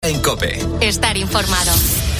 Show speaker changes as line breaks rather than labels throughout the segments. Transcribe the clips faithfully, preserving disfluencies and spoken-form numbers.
En COPE.
Estar informado.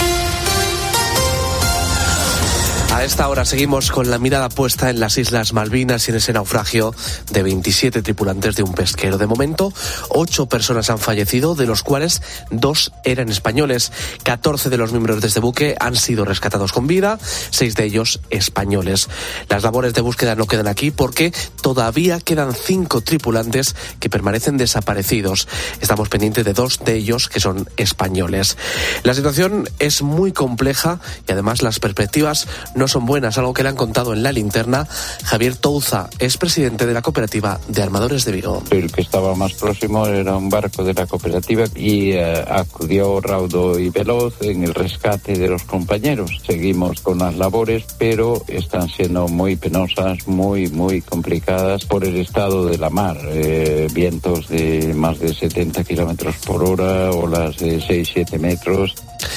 A esta hora seguimos con la mirada puesta en las Islas Malvinas y en ese naufragio de veintisiete tripulantes de un pesquero. De momento, ocho personas han fallecido, de los cuales dos eran españoles. catorce de los miembros de este buque han sido rescatados con vida, seis de ellos españoles. Las labores de búsqueda no quedan aquí porque todavía quedan cinco tripulantes que permanecen desaparecidos. Estamos pendientes de dos de ellos que son españoles. La situación es muy compleja y además las perspectivas no son buenas, algo que le han contado en La Linterna Javier Touza, es presidente de la cooperativa de armadores de Vigo.
El que estaba más próximo era un barco de la cooperativa y eh, acudió raudo y veloz en el rescate de los compañeros. Seguimos con las labores, pero están siendo muy penosas, muy, muy complicadas por el estado de la mar. Eh, vientos de más de setenta kilómetros por hora, olas de seis siete metros.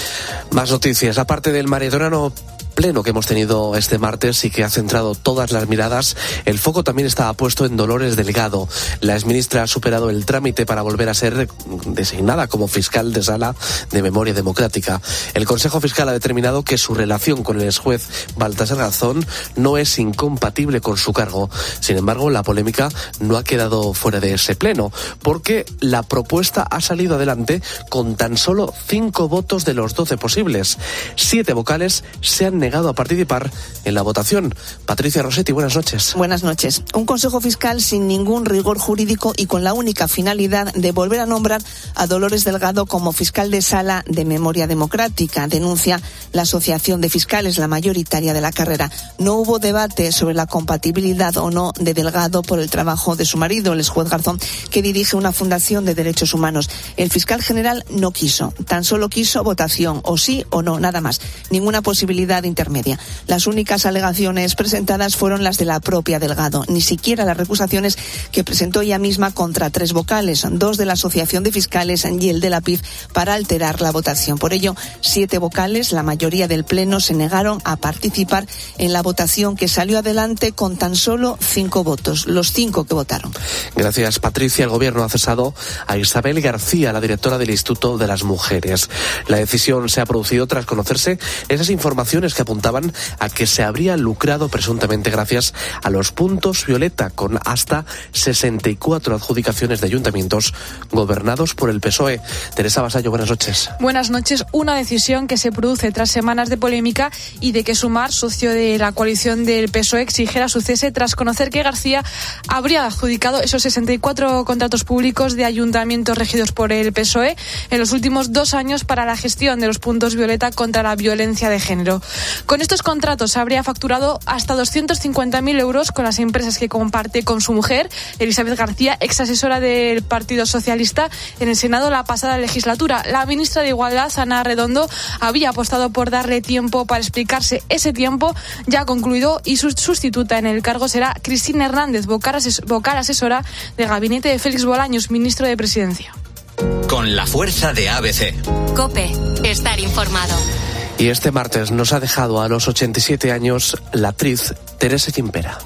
Más noticias, aparte del maredorano pleno que hemos tenido este martes y que ha centrado todas las miradas, el foco también estaba puesto en Dolores Delgado. La exministra ha superado el trámite para volver a ser designada como fiscal de sala de Memoria Democrática. El Consejo Fiscal ha determinado que su relación con el exjuez Baltasar Garzón no es incompatible con su cargo. Sin embargo, la polémica no ha quedado fuera de ese pleno, porque la propuesta ha salido adelante con tan solo cinco votos de los doce posibles. Siete vocales se han negado a participar en la votación. Patricia Rossetti, buenas noches.
Buenas noches. Un Consejo Fiscal sin ningún rigor jurídico y con la única finalidad de volver a nombrar a Dolores Delgado como fiscal de sala de Memoria Democrática, denuncia la Asociación de Fiscales, la mayoritaria de la carrera. No hubo debate sobre la compatibilidad o no de Delgado por el trabajo de su marido, el exjuez Garzón, que dirige una fundación de derechos humanos. El fiscal general no quiso, tan solo quiso votación, o sí o no, nada más. Ninguna posibilidad de intermedia. Las únicas alegaciones presentadas fueron las de la propia Delgado, ni siquiera las recusaciones que presentó ella misma contra tres vocales, dos de la Asociación de Fiscales y el de la P I F, para alterar la votación. Por ello, siete vocales, la mayoría del Pleno, se negaron a participar en la votación que salió adelante con tan solo cinco votos, los cinco que votaron.
Gracias, Patricia. El Gobierno ha cesado a Isabel García, la directora del Instituto de las Mujeres. La decisión se ha producido tras conocerse esas informaciones que apuntaban a que se habría lucrado presuntamente gracias a los puntos violeta, con hasta sesenta y cuatro adjudicaciones de ayuntamientos gobernados por el P S O E. Teresa Basallo, buenas noches.
Buenas noches. Una decisión que se produce tras semanas de polémica y de que Sumar, socio de la coalición del P S O E, exigiera su cese tras conocer que García habría adjudicado esos sesenta y cuatro contratos públicos de ayuntamientos regidos por el P S O E en los últimos dos años para la gestión de los puntos violeta contra la violencia de género. Con estos contratos habría facturado hasta doscientos cincuenta mil euros con las empresas que comparte con su mujer, Elizabeth García, ex asesora del Partido Socialista en el Senado la pasada legislatura. La ministra de Igualdad, Ana Redondo, había apostado por darle tiempo para explicarse. Ese tiempo ya ha concluido y su sustituta en el cargo será Cristina Hernández, vocal, ases- vocal asesora del gabinete de Félix Bolaños, ministro de Presidencia.
Con la fuerza de A B C.
COPE. Estar informado.
Y este martes nos ha dejado a los ochenta y siete años la actriz Teresa Gimpera.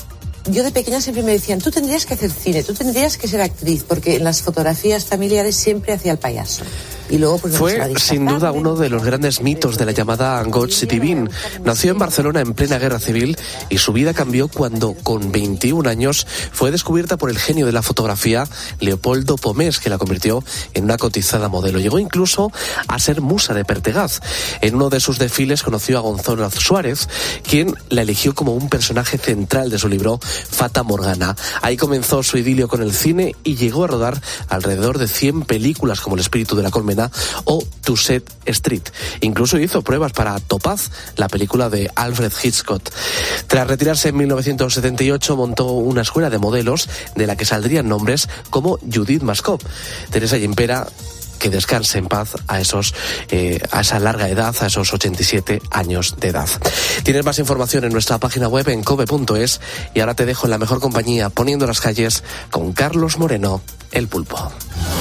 Yo de pequeña siempre me decían, tú tendrías que hacer cine, tú tendrías que ser actriz, porque en las fotografías familiares siempre hacía el payaso. Y luego, pues,
Fue sin duda uno de los grandes mitos de la llamada Goig Divine. Nació en Barcelona en plena guerra civil y su vida cambió cuando, con veintiún años, fue descubierta por el genio de la fotografía Leopoldo Pomés, que la convirtió en una cotizada modelo. Llegó incluso a ser musa de Pertegaz. En uno de sus desfiles conoció a Gonzalo Suárez, quien la eligió como un personaje central de su libro Fata Morgana. Ahí comenzó su idilio con el cine y llegó a rodar alrededor de cien películas como El espíritu de la colmena o Tusset Street. Incluso hizo pruebas para Topaz, la película de Alfred Hitchcock. Tras retirarse en mil novecientos setenta y ocho montó una escuela de modelos de la que saldrían nombres como Judith Mascop. Teresa Gimpera, que descanse en paz a esos eh, a esa larga edad, a esos ochenta y siete años de edad. Tienes más información en nuestra página web en cope punto es y ahora te dejo en la mejor compañía, Poniendo las calles, con Carlos Moreno, El Pulpo.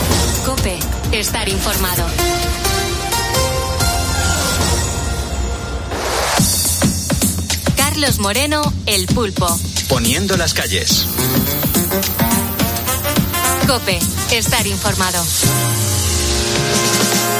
COPE. Estar informado. Carlos Moreno, El Pulpo.
Poniendo las calles.
COPE. Estar informado.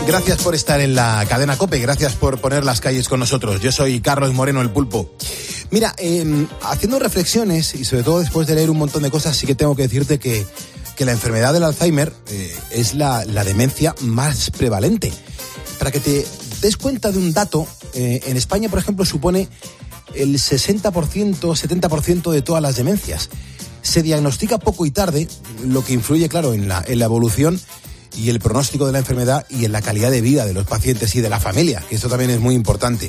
Gracias por estar en la cadena COPE, gracias por poner las calles con nosotros. Yo soy Carlos Moreno, el Pulpo. Mira, eh, haciendo reflexiones y sobre todo después de leer un montón de cosas, sí que tengo que decirte que, que la enfermedad del Alzheimer eh, es la, la demencia más prevalente. Para que te des cuenta de un dato, eh, en España, por ejemplo, supone el sesenta por ciento, setenta por ciento de todas las demencias. Se diagnostica poco y tarde, lo que influye, claro, en la, en la evolución y el pronóstico de la enfermedad y en la calidad de vida de los pacientes y de la familia, que esto también es muy importante.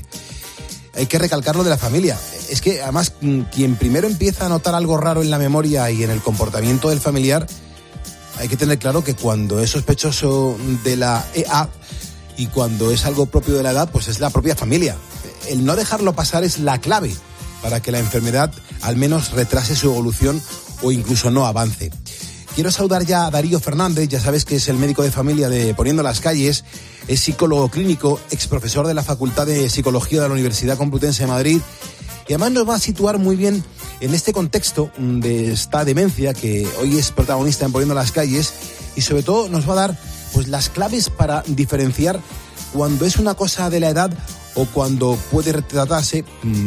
Hay que recalcar lo de la familia. Es que, además, quien primero empieza a notar algo raro en la memoria y en el comportamiento del familiar, hay que tener claro que cuando es sospechoso de la E A y cuando es algo propio de la edad, pues es la propia familia. El no dejarlo pasar es la clave para que la enfermedad al menos retrase su evolución o incluso no avance. Quiero saludar ya a Darío Fernández, ya sabes que es el médico de familia de Poniendo las Calles, es psicólogo clínico, exprofesor de la Facultad de Psicología de la Universidad Complutense de Madrid, y además nos va a situar muy bien en este contexto de esta demencia que hoy es protagonista en Poniendo las Calles, y sobre todo nos va a dar pues las claves para diferenciar cuando es una cosa de la edad o cuando puede tratarse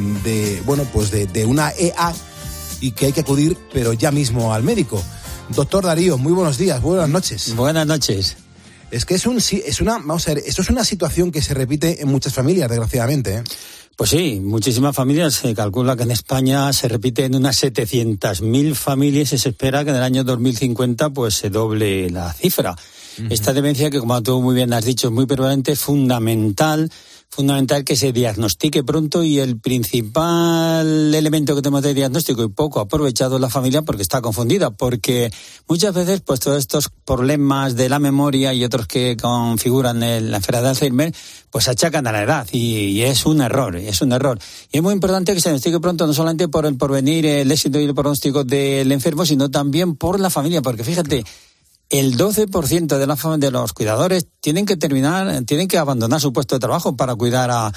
de, bueno, pues de, de una E A y que hay que acudir, pero ya mismo al médico. Doctor Darío, muy buenos días, buenas noches.
Buenas noches.
Es que es un es una, vamos a ver, esto es una situación que se repite en muchas familias, desgraciadamente, ¿eh?
Pues sí, muchísimas familias. Se calcula que en España se repite en unas setecientas mil familias y se espera que en el año dos mil cincuenta pues se doble la cifra. Uh-huh. Esta demencia, que como tú muy bien has dicho, es muy prevalente, es fundamental, fundamental que se diagnostique pronto, y el principal elemento que tenemos de diagnóstico y poco aprovechado es la familia, porque está confundida, porque muchas veces pues todos estos problemas de la memoria y otros que configuran el, la enfermedad de Alzheimer pues achacan a la edad, y, y es un error, es un error. Y es muy importante que se diagnostique pronto, no solamente por el porvenir, el éxito y el pronóstico del enfermo, sino también por la familia, porque fíjate, el doce por ciento de, la, de los cuidadores tienen que terminar, tienen que abandonar su puesto de trabajo para cuidar a, a,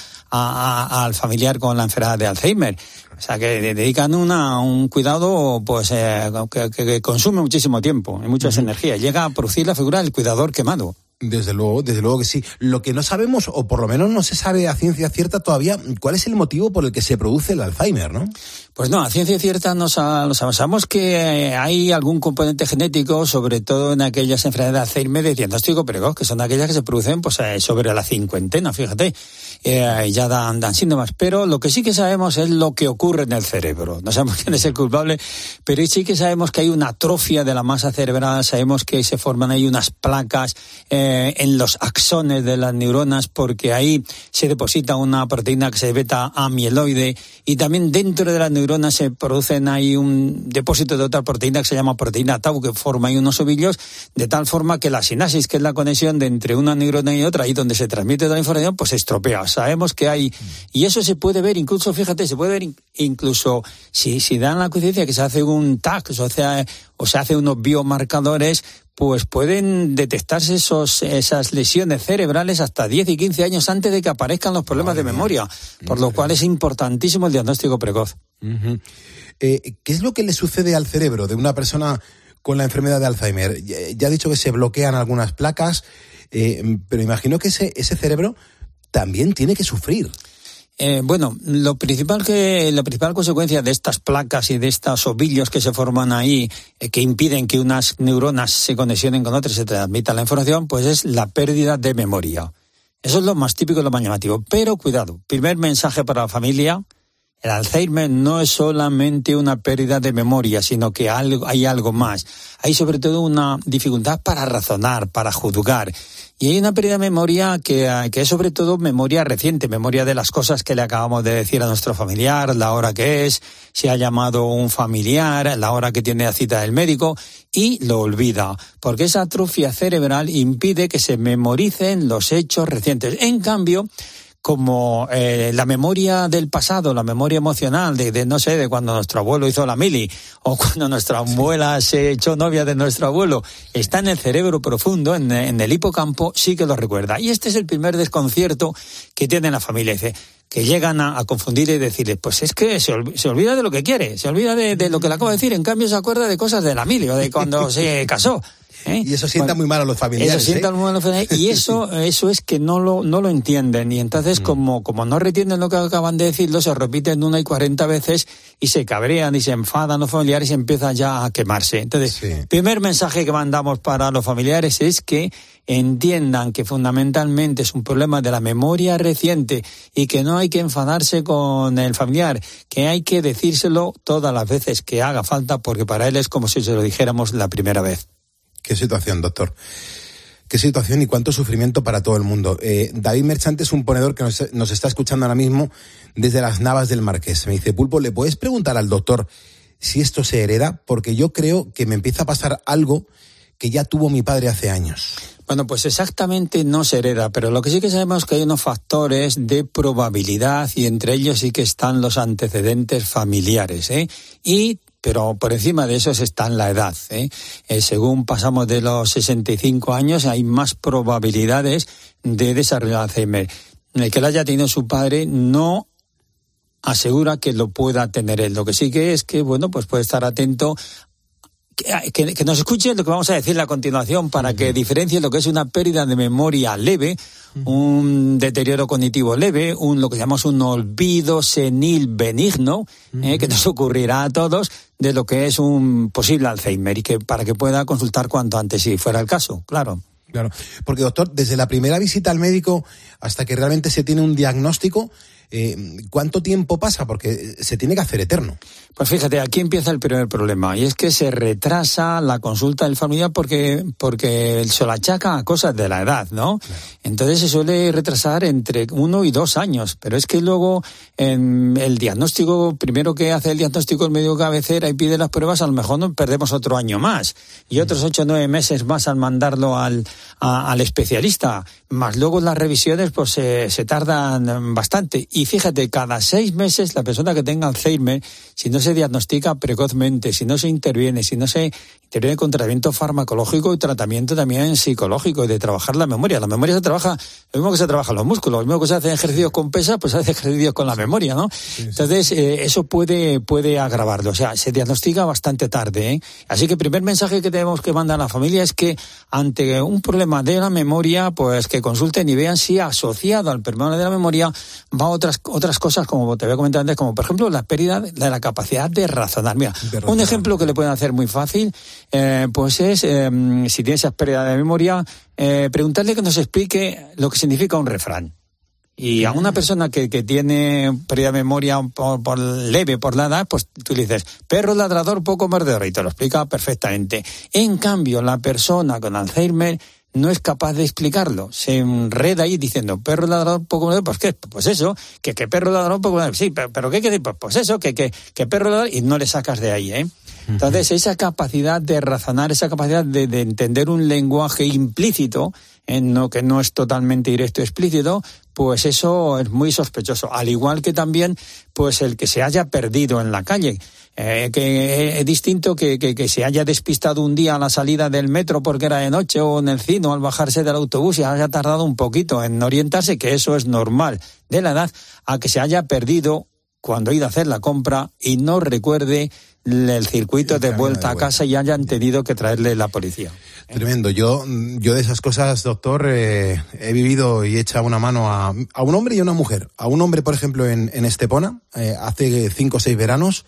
a, al familiar con la enfermedad de Alzheimer. O sea, que dedican una, un cuidado pues eh, que, que consume muchísimo tiempo y muchas uh-huh. energías. Llega a producir la figura del cuidador quemado.
Desde luego, desde luego que sí. Lo que no sabemos, o por lo menos no se sabe a ciencia cierta todavía, ¿cuál es el motivo por el que se produce el Alzheimer, no?
Pues no, a ciencia cierta no sabemos. Sabemos que hay algún componente genético, sobre todo en aquellas enfermedades de Alzheimer de diagnóstico precoz, que son aquellas que se producen pues sobre la cincuentena, fíjate, eh, ya dan, dan síntomas. Pero lo que sí que sabemos es lo que ocurre en el cerebro. No sabemos quién es el culpable, pero sí que sabemos que hay una atrofia de la masa cerebral, sabemos que se forman ahí unas placas eh, en los axones de las neuronas, porque ahí se deposita una proteína que se beta amiloide, y también dentro de las neuronas se producen ahí un depósito de otra proteína que se llama proteína tau, que forma ahí unos ovillos, de tal forma que la sinapsis, que es la conexión de entre una neurona y otra, ahí donde se transmite toda la información, pues se estropea. Sabemos que hay, y eso se puede ver incluso, fíjate, se puede ver incluso si, si dan la coincidencia que se hace un T A C, o sea, o se hace unos biomarcadores, pues pueden detectarse esos, esas lesiones cerebrales hasta diez y quince años antes de que aparezcan los problemas de memoria, por lo cual es importantísimo el diagnóstico precoz.
Uh-huh. Eh, ¿Qué es lo que le sucede al cerebro de una persona con la enfermedad de Alzheimer? Ya ha dicho que se bloquean algunas placas, eh, pero imagino que ese, ese cerebro también tiene que sufrir.
Eh, bueno, lo principal que la principal consecuencia de estas placas y de estos ovillos que se forman ahí, eh, que impiden que unas neuronas se conexionen con otras y se transmitan la información, pues es la pérdida de memoria. Eso es lo más típico y lo más llamativo. Pero cuidado, primer mensaje para la familia: el Alzheimer no es solamente una pérdida de memoria, sino que algo, hay algo más. Hay sobre todo una dificultad para razonar, para juzgar. Y hay una pérdida de memoria que, que es sobre todo memoria reciente, memoria de las cosas que le acabamos de decir a nuestro familiar, la hora que es, si ha llamado un familiar, la hora que tiene la cita del médico, y lo olvida, porque esa atrofia cerebral impide que se memoricen los hechos recientes. En cambio, como eh, la memoria del pasado, la memoria emocional de, de, no sé, de cuando nuestro abuelo hizo la mili, o cuando nuestra abuela se echó novia de nuestro abuelo, está en el cerebro profundo, en, en el hipocampo, sí que lo recuerda. Y este es el primer desconcierto que tiene la familia. Dice, que llegan a, a confundir y decirle, pues es que se, ol, se olvida de lo que quiere, se olvida de, de lo que le acabo de decir, en cambio se acuerda de cosas de la mili o de cuando se casó. ¿eh?
Y eso sienta bueno, muy mal a los familiares.
Eso sienta
¿eh?
muy mal a los familiares. Y eso, eso es que no lo, no lo entienden. Y entonces, mm. como, como no retienen lo que acaban de decirlo, se repiten una y cuarenta veces y se cabrean y se enfadan los familiares y empiezan ya a quemarse. Entonces, sí. primer mensaje que mandamos para los familiares es que entiendan que fundamentalmente es un problema de la memoria reciente y que no hay que enfadarse con el familiar, que hay que decírselo todas las veces que haga falta, porque para él es como si se lo dijéramos la primera vez.
Qué situación, doctor. Qué situación y cuánto sufrimiento para todo el mundo. Eh, David Merchante es un ponedor que nos, nos está escuchando ahora mismo desde las Navas del Marqués. Me dice, Pulpo, ¿le puedes preguntar al doctor si esto se hereda? Porque yo creo que me empieza a pasar algo que ya tuvo mi padre hace años.
Bueno, pues exactamente no se hereda, pero lo que sí que sabemos es que hay unos factores de probabilidad y entre ellos sí que están los antecedentes familiares, ¿eh? Y pero por encima de eso está la edad, ¿eh? Eh, según pasamos de los sesenta y cinco años hay más probabilidades de desarrollar Alzheimer. El que lo haya tenido su padre no asegura que lo pueda tener él. Lo que sí que es que, bueno, pues puede estar atento. Que, que, que nos escuchen lo que vamos a decirle a continuación para uh-huh. que diferencie lo que es una pérdida de memoria leve, uh-huh. un deterioro cognitivo leve, un lo que llamamos un olvido senil benigno, uh-huh. eh, que nos ocurrirá a todos, de lo que es un posible Alzheimer y que para que pueda consultar cuanto antes si fuera el caso, claro.
Claro, porque doctor, desde la primera visita al médico hasta que realmente se tiene un diagnóstico, eh, ¿cuánto tiempo pasa? Porque se tiene que hacer eterno.
Pues fíjate, aquí empieza el primer problema, y es que se retrasa la consulta del familiar porque, porque se lo achaca a cosas de la edad, ¿no? Claro. Entonces se suele retrasar entre uno y dos años, pero es que luego en el diagnóstico, primero que hace el diagnóstico el médico cabecera y pide las pruebas, a lo mejor nos perdemos otro año más, y otros ocho o nueve meses más al mandarlo al, a, al especialista, más luego las revisiones pues se, se tardan bastante, y fíjate, cada seis meses la persona que tenga Alzheimer, si no se diagnostica precozmente, si no se interviene, si no se interviene con tratamiento farmacológico y tratamiento también psicológico y de trabajar la memoria. La memoria se trabaja, lo mismo que se trabaja los músculos, lo mismo que se hace ejercicios con pesas, pues se hace ejercicios con la memoria, ¿no? Sí, sí. Entonces, eh, eso puede, puede agravarlo, o sea, se diagnostica bastante tarde, ¿eh? Así que el primer mensaje que tenemos que mandar a la familia es que ante un problema de la memoria, pues que consulten y vean si asociado al problema de la memoria va a otras, otras cosas, como te había comentado antes, como por ejemplo la pérdida de la capacidad de razonar. Mira, de razonar. Un ejemplo que le pueden hacer muy fácil, eh, pues es, eh, si tiene esa pérdida de memoria, eh, preguntarle que nos explique lo que significa un refrán. Y a una persona que, que tiene pérdida de memoria por, por leve por la edad, pues tú le dices, perro ladrador, poco mordedor, y te lo explica perfectamente. En cambio, la persona con Alzheimer no es capaz de explicarlo, se enreda ahí diciendo perro ladrador poco mordedor, pues qué, pues eso, que, que perro ladrador poco mordedor, sí, pero, pero qué quiere decir, pues eso, que, que, que perro ladrador, y no le sacas de ahí, ¿eh? Entonces, esa capacidad de razonar, esa capacidad de, de entender un lenguaje implícito, en lo que no es totalmente directo explícito, pues eso es muy sospechoso. Al igual que también, pues el que se haya perdido en la calle. Eh, que es distinto que, que, que se haya despistado un día a la salida del metro porque era de noche, o en el cine, o al bajarse del autobús y haya tardado un poquito en orientarse, que eso es normal de la edad, a que se haya perdido cuando ha ido a hacer la compra y no recuerde el circuito de vuelta a casa y hayan tenido que traerle la policía.
Tremendo. Yo, yo de esas cosas, doctor, eh, he vivido y he echado una mano a, a un hombre y a una mujer. A un hombre, por ejemplo, en, en Estepona, eh, hace cinco o seis veranos,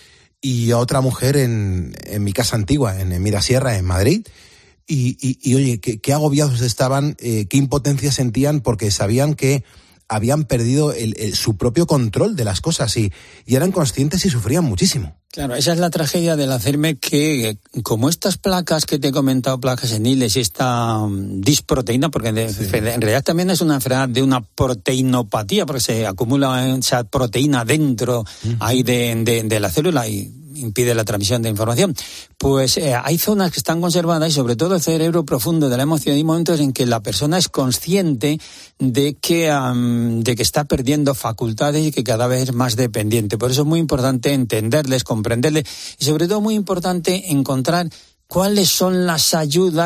y a otra mujer en, en mi casa antigua, en, en Mirasierra, en Madrid. Y, y, y oye, qué, qué agobiados estaban, eh, qué impotencia sentían, porque sabían que habían perdido el, el, su propio control de las cosas y, y eran conscientes y sufrían muchísimo.
Claro, esa es la tragedia del Alzheimer, que como estas placas que te he comentado, placas seniles y esta um, disproteína, porque de, sí. en realidad también es una enfermedad de una proteinopatía, porque se acumula esa proteína dentro uh-huh. ahí de, de, de la célula y impide la transmisión de información. Pues eh, hay zonas que están conservadas, y sobre todo el cerebro profundo de la emoción. Hay momentos en que la persona es consciente de que, um, de que está perdiendo facultades y que cada vez es más dependiente. Por eso es muy importante entenderles, comprenderles, y sobre todo muy importante encontrar cuáles son las ayudas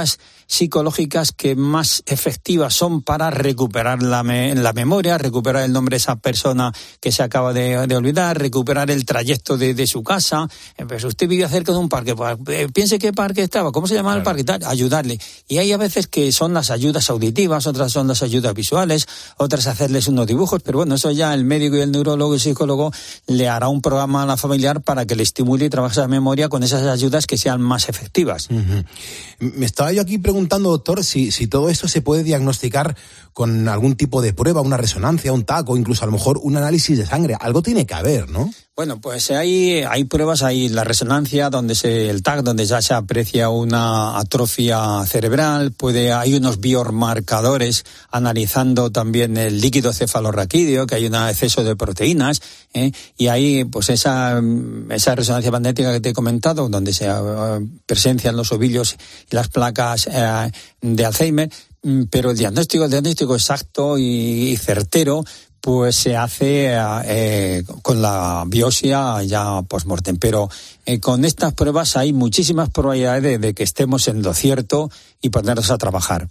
psicológicas que más efectivas son para recuperar la, me, la memoria, recuperar el nombre de esa persona que se acaba de, de olvidar, recuperar el trayecto de, de su casa. Pues usted vive cerca de un parque, pues, eh, piense qué parque estaba, cómo se llama claro. el parque, tal, ayudarle. Y hay a veces que son las ayudas auditivas, otras son las ayudas visuales, otras hacerles unos dibujos, pero bueno, eso ya el médico y el neurólogo y el psicólogo le hará un programa a la familiar para que le estimule y trabaje esa memoria con esas ayudas que sean más efectivas.
Uh-huh. Me estaba yo aquí preguntando, doctor, si, si todo esto se puede diagnosticar con algún tipo de prueba, una resonancia, un TAC o incluso a lo mejor un análisis de sangre. Algo tiene que haber, ¿no?
Bueno, pues hay, hay pruebas, hay la resonancia, donde se, el TAC, donde ya se aprecia una atrofia cerebral, puede, hay unos biomarcadores analizando también el líquido cefalorraquídeo, que hay un exceso de proteínas, ¿eh? Y ahí, pues esa, esa resonancia magnética que te he comentado, donde se uh, presencian los ovillos y las placas uh, de Alzheimer, pero el diagnóstico, el diagnóstico exacto y, y certero, pues se hace eh, con la biopsia ya post-mortem. Pero eh, con estas pruebas hay muchísimas probabilidades de, de que estemos en lo cierto y ponernos a trabajar.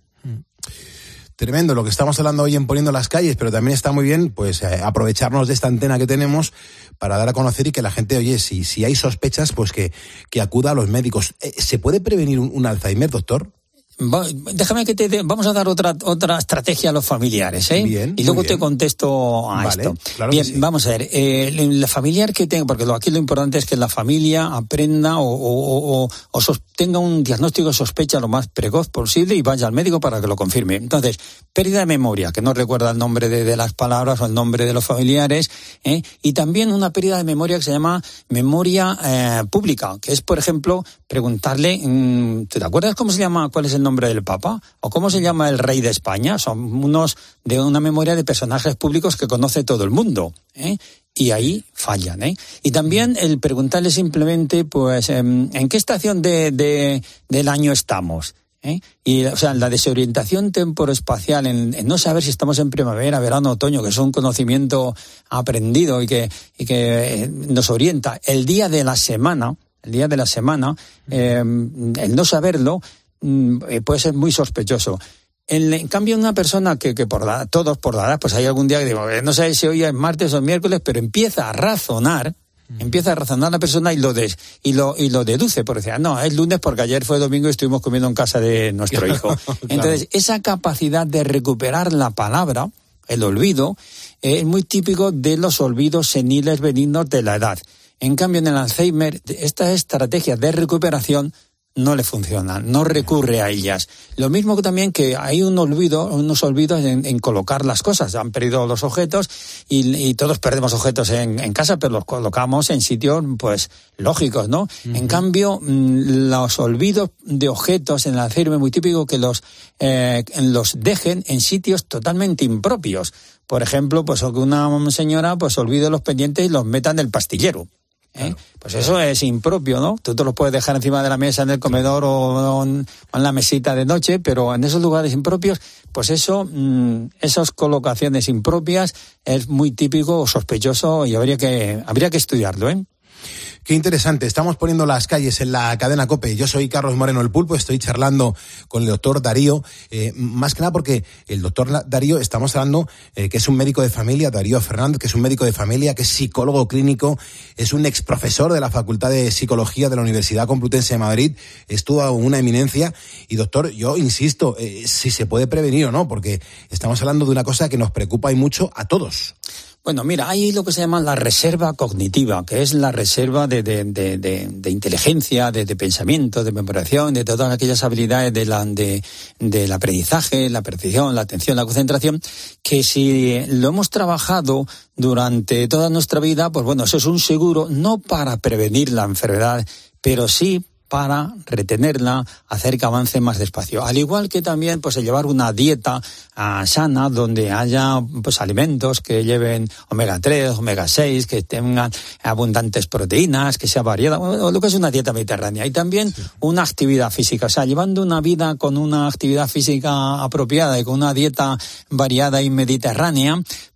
Tremendo lo que estamos hablando hoy en Poniendo las Calles, pero también está muy bien pues eh, aprovecharnos de esta antena que tenemos para dar a conocer y que la gente, oye, si, si hay sospechas, pues que, que acuda a los médicos. Eh, ¿Se puede prevenir un, un Alzheimer, doctor?
Déjame que te de, vamos a dar otra otra estrategia a los familiares, ¿eh?
Bien,
y luego
bien.
te contesto a
vale,
esto.
Claro
bien,
sí.
Vamos a ver, eh, la familiar que tenga, porque lo, aquí lo importante es que la familia aprenda o, o, o, o sos, tenga un diagnóstico de sospecha lo más precoz posible y vaya al médico para que lo confirme. Entonces, pérdida de memoria, que no recuerda el nombre de, de las palabras o el nombre de los familiares, ¿eh? Y también una pérdida de memoria que se llama memoria eh, pública, que es, por ejemplo, preguntarle, mmm, ¿te acuerdas cómo se llama, cuál es el nombre del Papa? ¿O cómo se llama el rey de España? Son unos de una memoria de personajes públicos que conoce todo el mundo, ¿eh? Y ahí fallan, ¿eh? Y también el preguntarle simplemente, pues, ¿en, en qué estación de, de, del año estamos? ¿Eh? Y, o sea, la desorientación temporoespacial en, en no saber si estamos en primavera, verano, otoño, que es un conocimiento aprendido y que, y que nos orienta. El día de la semana, el día de la semana, eh, el no saberlo, puede ser muy sospechoso. En, en cambio, una persona que, que por la, todos por la edad, pues hay algún día que digo, no sé si hoy es martes o miércoles, pero empieza a razonar, mm. empieza a razonar la persona y lo des, y lo y lo deduce, por decir, no, es lunes porque ayer fue domingo y estuvimos comiendo en casa de nuestro hijo. Claro. Entonces, esa capacidad de recuperar la palabra, el olvido, eh, es muy típico de los olvidos seniles benignos de la edad. En cambio, en el Alzheimer, esta estrategia de recuperación no le funcionan, no recurre a ellas. Lo mismo que también que hay un olvido, unos olvidos en, en colocar las cosas. Han perdido los objetos y, y todos perdemos objetos en, en casa, pero los colocamos en sitios, pues, lógicos, ¿no? Uh-huh. En cambio, los olvidos de objetos en el Alzheimer es muy típico que los, eh, los dejen en sitios totalmente impropios. Por ejemplo, pues que una señora, pues, olvide los pendientes y los meta en el pastillero. ¿Eh? Claro. Pues eso es impropio, ¿no? Tú te los puedes dejar encima de la mesa en el comedor o en, o en la mesita de noche, pero en esos lugares impropios, pues eso, mmm, esas colocaciones impropias es muy típico o sospechoso y habría que, habría que estudiarlo, ¿eh?
Qué interesante, estamos poniendo las calles en la cadena COPE. Yo soy Carlos Moreno el Pulpo, estoy charlando con el doctor Darío, eh, más que nada porque el doctor Darío, estamos hablando eh, que es un médico de familia, Darío Fernández, que es un médico de familia, que es psicólogo clínico, es un exprofesor de la Facultad de Psicología de la Universidad Complutense de Madrid, es toda una eminencia. Y doctor, yo insisto, eh, si se puede prevenir o no, porque estamos hablando de una cosa que nos preocupa y mucho a todos.
Bueno, mira, hay lo que se llama la reserva cognitiva, que es la reserva de, de, de, de, de inteligencia, de, de pensamiento, de memoración, de todas aquellas habilidades de la, de, del aprendizaje, la percepción, la atención, la concentración, que si lo hemos trabajado durante toda nuestra vida, pues bueno, eso es un seguro, no para prevenir la enfermedad, pero sí para retenerla, hacer que avance más despacio. Al igual que también, pues, el llevar una dieta uh, sana, donde haya, pues, alimentos que lleven omega tres, omega seis, que tengan abundantes proteínas, que sea variada, o lo que es una dieta mediterránea. Y también sí. Una actividad física. O sea, llevando una vida con una actividad física apropiada y con una dieta variada y mediterránea,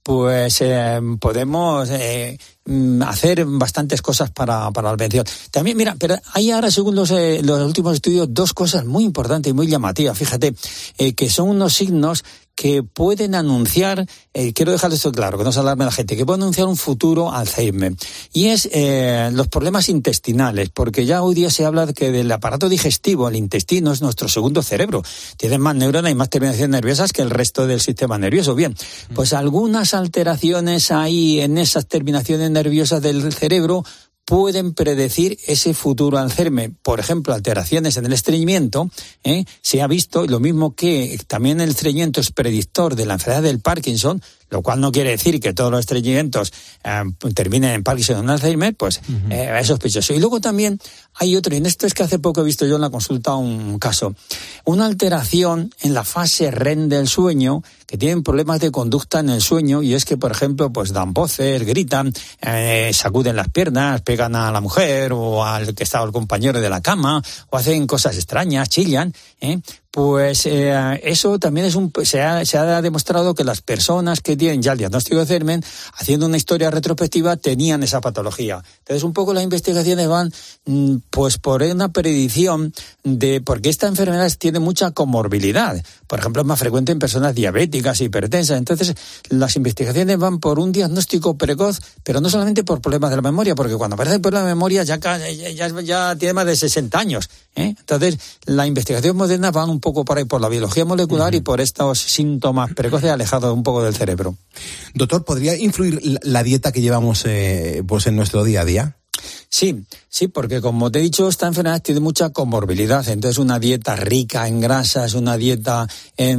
pues eh, podemos eh, hacer bastantes cosas para, para la prevención. También, mira, pero hay ahora, según los, eh, los últimos estudios, dos cosas muy importantes y muy llamativas, fíjate, eh, que son unos signos que pueden anunciar, eh, quiero dejar esto claro, que no se alarme la gente, que pueden anunciar un futuro Alzheimer. Y es eh, los problemas intestinales, porque ya hoy día se habla de que del aparato digestivo, el intestino es nuestro segundo cerebro. Tiene más neuronas y más terminaciones nerviosas que el resto del sistema nervioso. Bien, pues algunas alteraciones ahí en esas terminaciones nerviosas del cerebro pueden predecir ese futuro Alzheimer. Por ejemplo, alteraciones en el estreñimiento, ¿eh? Se ha visto, lo mismo que también el estreñimiento es predictor de la enfermedad del Parkinson, lo cual no quiere decir que todos los estreñimientos eh, terminen en Parkinson o en Alzheimer, pues uh-huh. eh, es sospechoso. Y luego también hay otro, y en esto es que hace poco he visto yo en la consulta un caso, una alteración en la fase R E M del sueño, que tienen problemas de conducta en el sueño, y es que, por ejemplo, pues dan voces, gritan, eh, sacuden las piernas, pegan a la mujer o al que estaba el compañero de la cama, o hacen cosas extrañas, chillan, ¿eh? Pues eh, eso también es un se ha, se ha demostrado que las personas que tienen ya el diagnóstico de Alzheimer, haciendo una historia retrospectiva, tenían esa patología. Entonces, un poco las investigaciones van pues por una predicción de, porque esta enfermedad tiene mucha comorbilidad. Por ejemplo, es más frecuente en personas diabéticas, hipertensas. Entonces, las investigaciones van por un diagnóstico precoz, pero no solamente por problemas de la memoria, porque cuando aparece el problema de memoria ya, ya, ya, ya tiene más de sesenta años, ¿eh? Entonces, la investigación moderna va un poco por ahí, por la biología molecular uh-huh. y por estos síntomas precoces alejados un poco del cerebro.
Doctor, ¿podría influir la dieta que llevamos eh, pues en nuestro día a día?
Sí, sí, porque como te he dicho, esta enfermedad tiene mucha comorbilidad, entonces una dieta rica en grasas, una dieta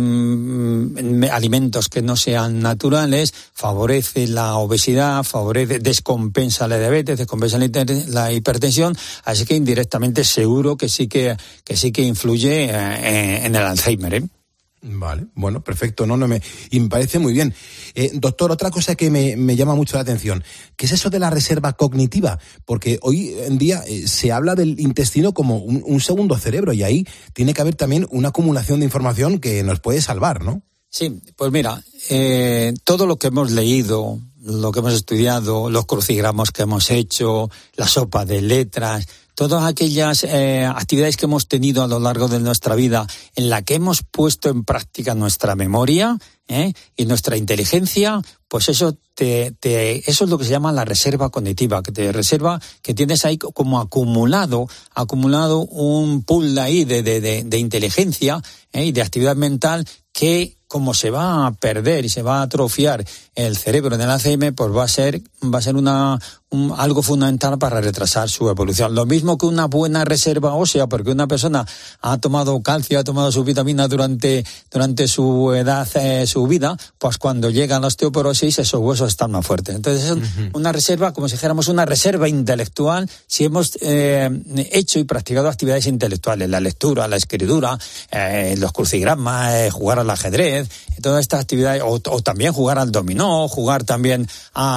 en, en alimentos que no sean naturales, favorece la obesidad, favorece, descompensa la diabetes, descompensa la, hiper, la hipertensión, así que indirectamente seguro que sí que, que sí que influye eh, en el Alzheimer, ¿eh?
Vale, bueno, perfecto, no, no me, y me parece muy bien. Eh, doctor, otra cosa que me, me llama mucho la atención, ¿qué es eso de la reserva cognitiva? Porque hoy en día eh, se habla del intestino como un, un segundo cerebro, y ahí tiene que haber también una acumulación de información que nos puede salvar, ¿no?
Sí, pues mira, eh, todo lo que hemos leído, lo que hemos estudiado, los crucigramas que hemos hecho, la sopa de letras, todas aquellas eh, actividades que hemos tenido a lo largo de nuestra vida en la que hemos puesto en práctica nuestra memoria ¿eh? y nuestra inteligencia, pues eso te, te, eso es lo que se llama la reserva cognitiva, que te reserva, que tienes ahí como acumulado, acumulado un pool ahí de, de, de, de inteligencia ¿eh? y de actividad mental que, como se va a perder y se va a atrofiar el cerebro en el Alzheimer, pues va a ser va a ser una un, algo fundamental para retrasar su evolución. Lo mismo que una buena reserva ósea, porque una persona ha tomado calcio, ha tomado sus vitaminas durante durante su edad, eh, su vida, pues cuando llega la osteoporosis esos huesos están más fuertes. Entonces es uh-huh. una reserva, como si dijéramos una reserva intelectual, si hemos eh, hecho y practicado actividades intelectuales, la lectura, la escritura, eh, los crucigramas, eh, jugar al ajedrez, todas estas actividades, o, o también jugar al dominó, jugar también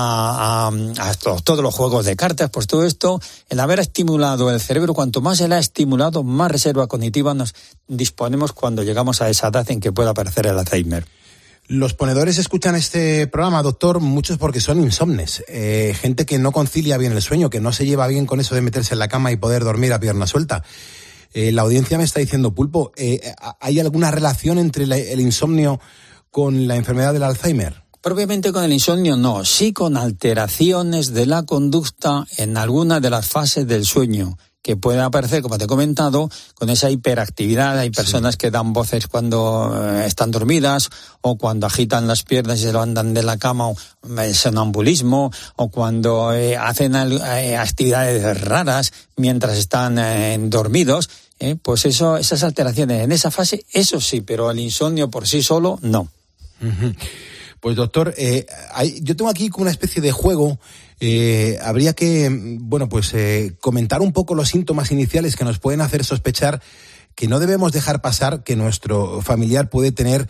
a, a, a todos, todos los juegos de cartas, pues todo esto, el haber estimulado el cerebro, cuanto más se le ha estimulado, más reserva cognitiva nos disponemos cuando llegamos a esa edad en que pueda aparecer el Alzheimer.
Los ponedores escuchan este programa, doctor, muchos porque son insomnes, eh, gente que no concilia bien el sueño, que no se lleva bien con eso de meterse en la cama y poder dormir a pierna suelta. Eh, la audiencia me está diciendo, Pulpo, eh, ¿hay alguna relación entre la, el insomnio con la enfermedad del Alzheimer?
Propiamente con el insomnio no, sí con alteraciones de la conducta en alguna de las fases del sueño, que puede aparecer, como te he comentado, con esa hiperactividad. Hay personas sí. que dan voces cuando eh, están dormidas, o cuando agitan las piernas y se levantan de la cama, o eh, sonambulismo, o cuando eh, hacen eh, actividades raras mientras están eh, dormidos. Eh, pues eso, esas alteraciones en esa fase, eso sí, pero el insomnio por sí solo, no.
Uh-huh. Pues doctor, eh, hay, yo tengo aquí como una especie de juego. Eh, habría que, bueno, pues eh, comentar un poco los síntomas iniciales que nos pueden hacer sospechar que no debemos dejar pasar que nuestro familiar puede tener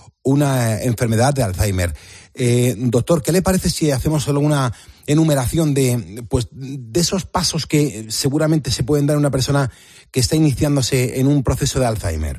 una enfermedad de Alzheimer. Eh, doctor, ¿qué le parece si hacemos solo una enumeración de, pues, de esos pasos que seguramente se pueden dar a una persona que está iniciándose en un proceso de Alzheimer?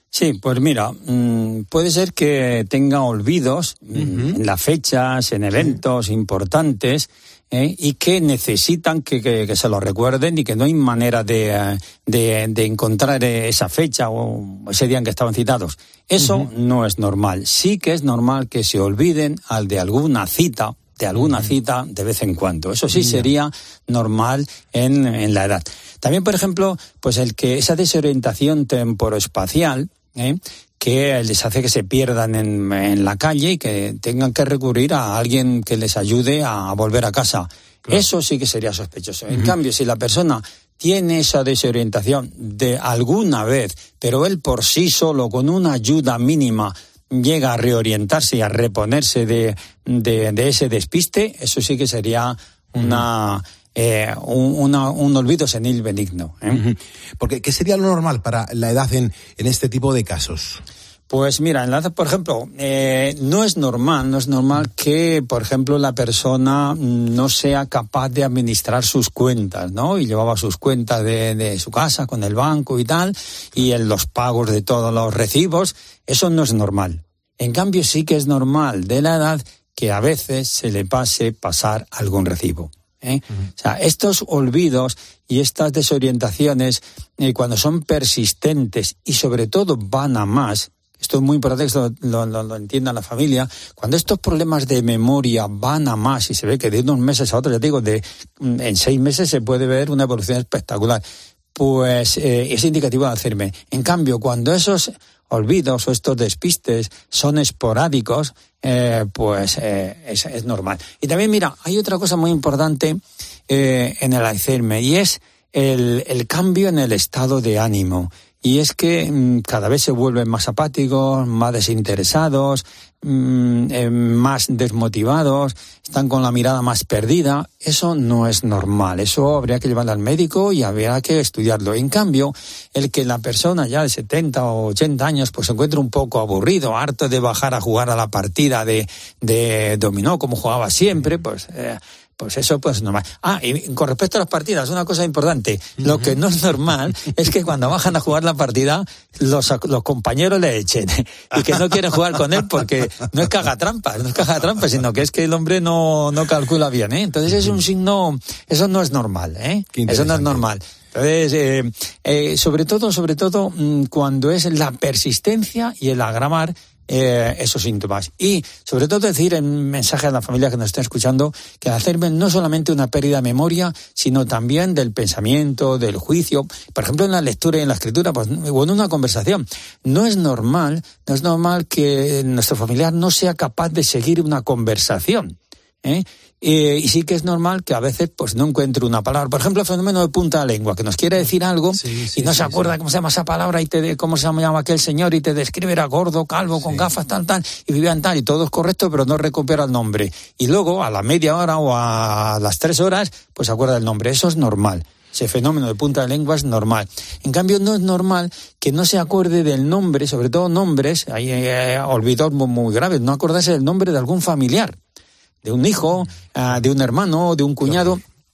Sí, pues mira, mmm, puede ser que tenga olvidos uh-huh. en las fechas, en eventos sí. importantes, ¿eh? y que necesitan que, que, que se lo recuerden y que no hay manera de, de, de encontrar esa fecha o ese día en que estaban citados. Eso uh-huh. no es normal. Sí que es normal que se olviden al de alguna cita, de alguna uh-huh. cita de vez en cuando. Eso sí uh-huh. sería normal en, en la edad. También, por ejemplo, pues el que esa desorientación temporoespacial, ¿eh? que les hace que se pierdan en, en la calle y que tengan que recurrir a alguien que les ayude a volver a casa. Claro. Eso sí que sería sospechoso. Uh-huh. En cambio, si la persona tiene esa desorientación de alguna vez, pero él por sí solo, con una ayuda mínima, llega a reorientarse y a reponerse de, de, de ese despiste, eso sí que sería una... Uh-huh. Eh, un, una, un olvido senil benigno. ¿eh?
Uh-huh. Porque, ¿qué sería lo normal para la edad en, en este tipo de casos?
Pues mira, en la edad, por ejemplo, eh, no es normal, no es normal que, por ejemplo, la persona no sea capaz de administrar sus cuentas, ¿no? Y llevaba sus cuentas de, de su casa con el banco y tal, y en los pagos de todos los recibos, eso no es normal. En cambio, sí que es normal de la edad que a veces se le pase pasar algún recibo. ¿Eh? Uh-huh. O sea, estos olvidos y estas desorientaciones, eh, cuando son persistentes y sobre todo van a más, esto es muy importante que esto lo, lo, lo entienda la familia, cuando estos problemas de memoria van a más y se ve que de unos meses a otros, ya te digo, de, en seis meses se puede ver una evolución espectacular, pues eh, es indicativo de Alzheimer. En cambio, cuando esos olvidos o estos despistes son esporádicos, eh, pues eh, es, es normal. Y también, mira, hay otra cosa muy importante eh, en el Alzheimer y es el, el cambio en el estado de ánimo. Y es que mmm, cada vez se vuelven más apáticos, más desinteresados, mmm, eh, más desmotivados, están con la mirada más perdida. Eso no es normal, eso habría que llevarlo al médico y habría que estudiarlo. En cambio, el que la persona ya de setenta o ochenta años pues se encuentre un poco aburrido, harto de bajar a jugar a la partida de, de dominó como jugaba siempre, pues... Eh, Pues eso, pues normal. Ah, y con respecto a las partidas, una cosa importante. Uh-huh. Lo que no es normal es que cuando bajan a jugar la partida, los, los compañeros le echen. Y que no quieren jugar con él porque no es que haga trampas, no es que haga trampas, sino que es que el hombre no, no calcula bien, ¿eh? Entonces es un signo, eso no es normal, ¿eh? Eso no es normal. Entonces, eh, eh, sobre todo, sobre todo, cuando es la persistencia y el agravar Eh, esos síntomas. Y sobre todo decir en mensaje a la familia que nos está escuchando que el Alzheimer no es solamente una pérdida de memoria, sino también del pensamiento, del juicio, por ejemplo en la lectura y en la escritura, pues, o en una conversación. No es normal, no es normal que nuestro familiar no sea capaz de seguir una conversación, ¿eh? Eh, y sí que es normal que a veces pues no encuentre una palabra. Por ejemplo, el fenómeno de punta de lengua, que nos quiere decir algo sí, sí, y no sí, se acuerda sí. cómo se llama esa palabra y te de, cómo se llama aquel señor y te describe, era gordo, calvo, con sí. gafas, tal, tal, y vivían tal, y todo es correcto, pero no recupera el nombre. Y luego, a la media hora o a las tres horas, pues se acuerda del nombre. Eso es normal. Ese fenómeno de punta de lengua es normal. En cambio, no es normal que no se acuerde del nombre, sobre todo nombres, hay eh, olvidos muy, muy graves, no acordarse del nombre de algún familiar, de un hijo, uh, de un hermano, de un cuñado.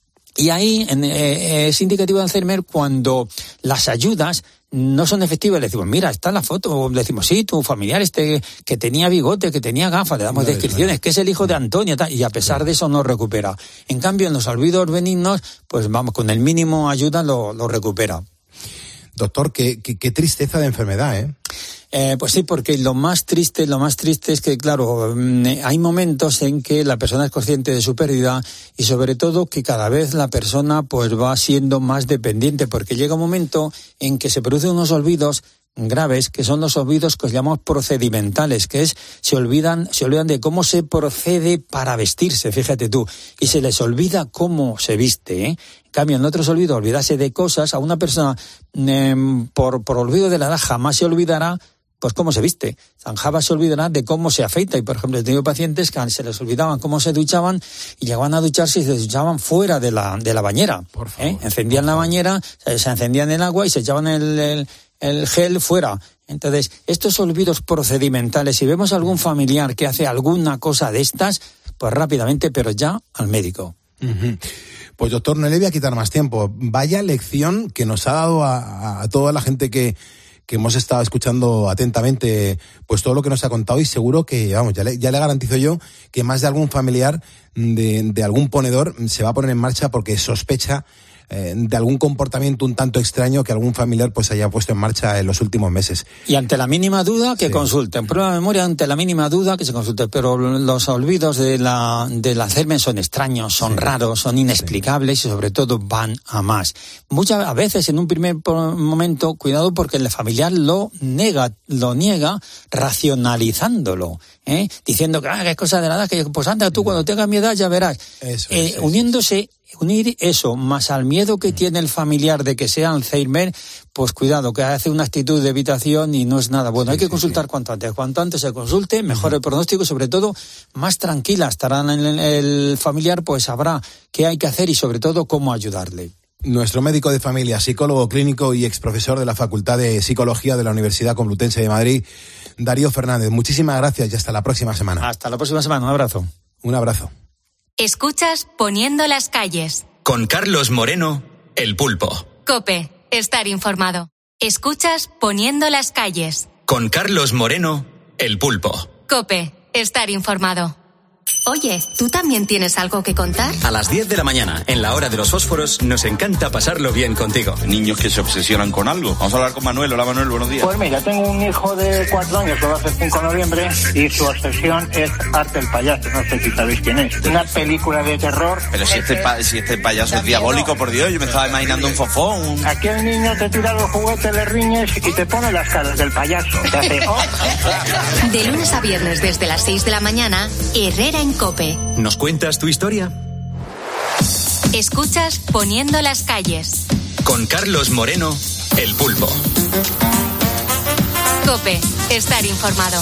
Y ahí en, eh, es indicativo de Alzheimer cuando las ayudas no son efectivas. Le decimos, mira, está la foto. Le decimos, sí, tu familiar este que tenía bigote, que tenía gafas, le damos vale, descripciones, vale. que es el hijo de Antonia, tal, y a pesar de eso no recupera. En cambio, en los olvidos benignos, pues vamos, con el mínimo ayuda lo, lo recupera.
Doctor, qué, qué, qué tristeza de enfermedad, ¿eh?
Eh, pues sí, porque lo más triste, lo más triste es que, claro, hay momentos en que la persona es consciente de su pérdida y sobre todo que cada vez la persona pues va siendo más dependiente, porque llega un momento en que se producen unos olvidos graves, que son los olvidos que llamamos procedimentales, que es, se olvidan, se olvidan de cómo se procede para vestirse, fíjate tú, y se les olvida cómo se viste, ¿eh? En cambio, en otros olvidos, olvidarse de cosas, a una persona, eh, por, por olvido de la edad, jamás se olvidará pues cómo se viste. Jamás se olvidará de cómo se afeita. Y, por ejemplo, he tenido pacientes que se les olvidaban cómo se duchaban y llegaban a ducharse y se duchaban fuera de la, de la bañera. Por favor, ¿eh? Encendían por la bañera, se, se encendían el agua y se echaban el, el, el gel fuera. Entonces, estos olvidos procedimentales, si vemos algún familiar que hace alguna cosa de estas, pues rápidamente, pero ya al médico.
Uh-huh. Pues doctor, no le voy a quitar más tiempo. Vaya lección que nos ha dado a, a toda la gente que que hemos estado escuchando atentamente pues todo lo que nos ha contado, y seguro que, vamos, ya le, ya le garantizo yo que más de algún familiar de, de algún ponedor se va a poner en marcha porque sospecha eh, de algún comportamiento un tanto extraño que algún familiar pues haya puesto en marcha en los últimos meses.
Y ante la mínima duda que
sí.
consulten, prueba de memoria, ante la mínima duda que se consulte, pero los olvidos de la del Alzheimer son extraños, son sí. raros, son inexplicables sí. y sobre todo van a más. Muchas a veces en un primer momento, cuidado porque el familiar lo nega, lo niega racionalizándolo, ¿eh? diciendo que, ah, que es cosa de la edad, que pues anda tú cuando tengas mi edad ya verás. Eso, eh, eso, uniéndose eso. Unir eso más al miedo que tiene el familiar de que sea Alzheimer, pues cuidado, que hace una actitud de evitación y no es nada bueno. Sí, Hay que sí, consultar sí. cuanto antes. Cuanto antes se consulte, mejor uh-huh. el pronóstico y sobre todo más tranquila estará el, el familiar, pues sabrá qué hay que hacer y sobre todo cómo ayudarle.
Nuestro médico de familia, psicólogo clínico y exprofesor de la Facultad de Psicología de la Universidad Complutense de Madrid, Darío Fernández. Muchísimas gracias y hasta la próxima semana.
Hasta la próxima semana, un abrazo.
Un abrazo.
Escuchas Poniendo las calles.
Con Carlos Moreno, El Pulpo.
COPE, estar informado. Escuchas Poniendo las calles.
Con Carlos Moreno, El Pulpo.
COPE, estar informado. Oye, ¿tú también tienes algo que contar?
A las diez de la mañana, en la hora de los fósforos, nos encanta pasarlo bien contigo.
Niños que se obsesionan con algo. Vamos a hablar con Manuel. Hola Manuel, buenos días.
Pues mira, tengo un hijo de cuatro años que va a ser cinco de noviembre y su obsesión es Arte el Payaso. No sé si sabéis quién es. Una película de terror.
Pero si este, pa- si este payaso es diabólico, por Dios, yo me estaba imaginando un fofón. Un...
Aquí el niño te tira los juguetes, le riñes y te pone las caras del payaso. Te hace, oh.
De lunes a viernes desde las seis de la mañana, Herrera en COPE.
¿Nos cuentas tu historia?
Escuchas Poniendo las calles.
Con Carlos Moreno, El Pulpo.
COPE, estar informado.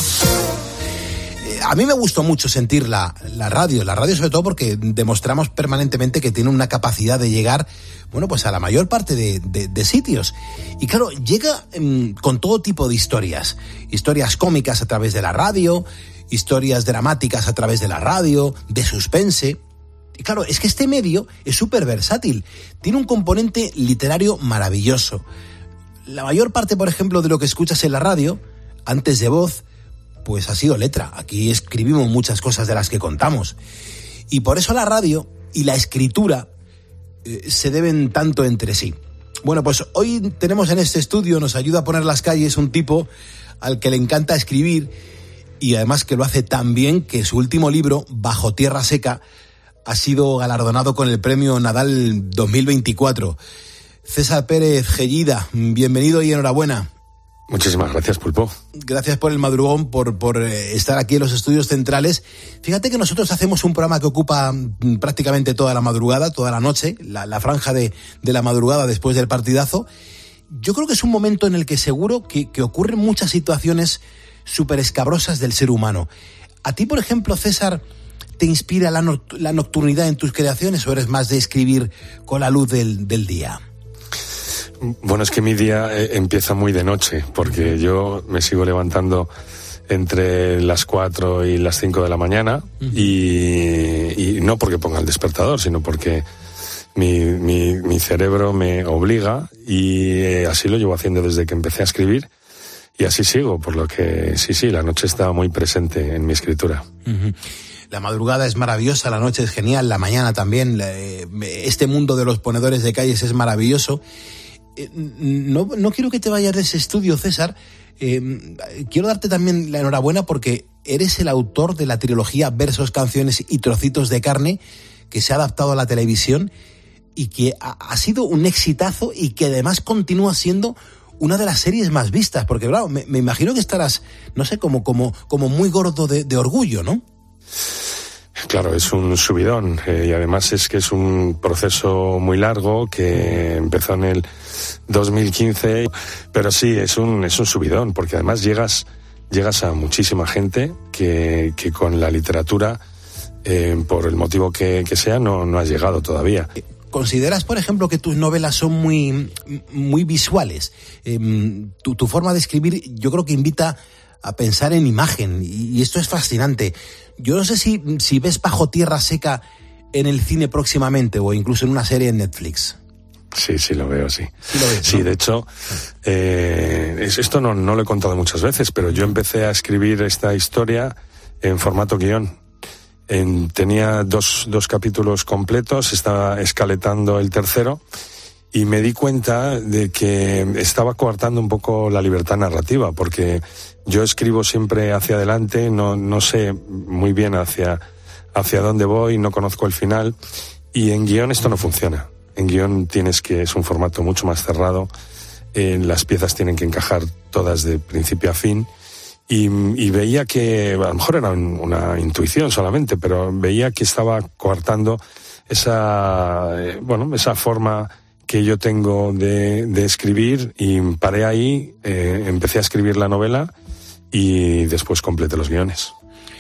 A mí me gustó mucho sentir la, la radio, la radio sobre todo porque demostramos permanentemente que tiene una capacidad de llegar, bueno, pues a la mayor parte de, de, de sitios. Y claro, llega mmm, con todo tipo de historias, historias cómicas a través de la radio, historias dramáticas a través de la radio, de suspense. Y claro, es que este medio es súper versátil, tiene un componente literario maravilloso. La mayor parte, por ejemplo, de lo que escuchas en la radio, antes de voz, pues ha sido letra. Aquí escribimos muchas cosas de las que contamos. Y por eso la radio y la escritura eh, se deben tanto entre sí. Bueno, pues hoy tenemos en este estudio, nos ayuda a poner las calles un tipo al que le encanta escribir y además que lo hace tan bien que su último libro, Bajo Tierra Seca, ha sido galardonado con el premio Nadal dos mil veinticuatro. César Pérez Gellida, bienvenido y enhorabuena.
Muchísimas gracias, Pulpo.
Gracias por el madrugón, por, por estar aquí en los estudios centrales. Fíjate que nosotros hacemos un programa que ocupa prácticamente toda la madrugada, toda la noche, la, la franja de, de la madrugada después del partidazo. Yo creo que es un momento en el que seguro que, que ocurren muchas situaciones súper escabrosas del ser humano. ¿A ti, por ejemplo, César, te inspira la, no, la nocturnidad en tus creaciones o eres más de escribir con la luz del, del día?
Bueno, es que mi día eh, empieza muy de noche, porque yo me sigo levantando entre las cuatro y las cinco de la mañana, uh-huh. y, y no porque ponga el despertador, sino porque mi, mi, mi cerebro me obliga, y eh, así lo llevo haciendo desde que empecé a escribir, y así sigo, por lo que sí, sí, la noche está muy presente en mi escritura.
Uh-huh. La madrugada es maravillosa, la noche es genial, la mañana también, este mundo de los ponedores de calles es maravilloso. No, no quiero que te vayas de ese estudio, César. Eh, quiero darte también la enhorabuena porque eres el autor de la trilogía Versos, Canciones y Trocitos de Carne, que se ha adaptado a la televisión y que ha, ha sido un exitazo y que además continúa siendo una de las series más vistas, porque claro, me, me imagino que estarás, no sé, como, como, como muy gordo de, de orgullo, ¿no?
Claro, es un subidón, eh, y además es que es un proceso muy largo que empezó en el dos mil quince, pero sí, es un es un subidón, porque además llegas llegas a muchísima gente que, que con la literatura, eh, por el motivo que, que sea, no, no has llegado todavía.
¿Consideras, por ejemplo, que tus novelas son muy, muy visuales? Eh, tu, tu forma de escribir yo creo que invita a pensar en imagen, y esto es fascinante. Yo no sé si, si ves Bajo Tierra Seca en el cine próximamente o incluso en una serie en Netflix.
Sí, sí lo veo, sí.
Sí, lo ves,
sí
¿no?
De hecho, eh, es- esto no, no lo he contado muchas veces, pero yo empecé a escribir esta historia en formato guión. En- tenía dos, dos capítulos completos, estaba escaletando el tercero y me di cuenta de que estaba coartando un poco la libertad narrativa, porque yo escribo siempre hacia adelante, no, no sé muy bien hacia, hacia dónde voy, no conozco el final, y en guión esto no funciona. En guión tienes que, es un formato mucho más cerrado, eh, las piezas tienen que encajar todas de principio a fin, y, y veía que, a lo mejor era un- una intuición solamente, pero veía que estaba coartando esa, eh, bueno, esa forma que yo tengo de, de escribir, y paré ahí, eh, empecé a escribir la novela y después completé los guiones.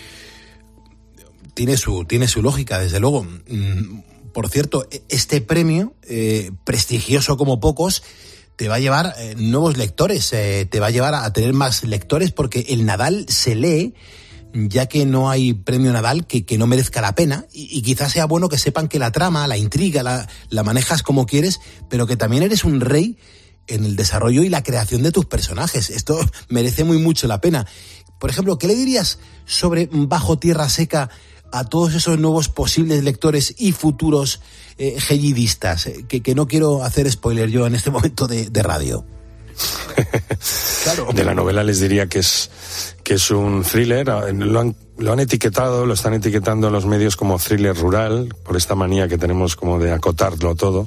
Tiene su, tiene su lógica, desde luego. Mm, Por cierto, este premio, eh, prestigioso como pocos, te va a llevar eh, nuevos lectores, eh, te va a llevar a tener más lectores, porque el Nadal se lee, ya que no hay premio Nadal que, que no merezca la pena, y, y quizás sea bueno que sepan que la trama, la intriga, la, la manejas como quieres, pero que también eres un rey en el desarrollo y la creación de tus personajes. Esto merece muy mucho la pena. Por ejemplo, ¿qué le dirías sobre Bajo Tierra Seca a todos esos nuevos posibles lectores y futuros eh, gellidistas? Eh, que, que no quiero hacer spoiler yo en este momento de, de radio.
Claro. De la novela les diría que es, que es un thriller. Lo han, lo han etiquetado, lo están etiquetando los medios como thriller rural, por esta manía que tenemos como de acotarlo todo.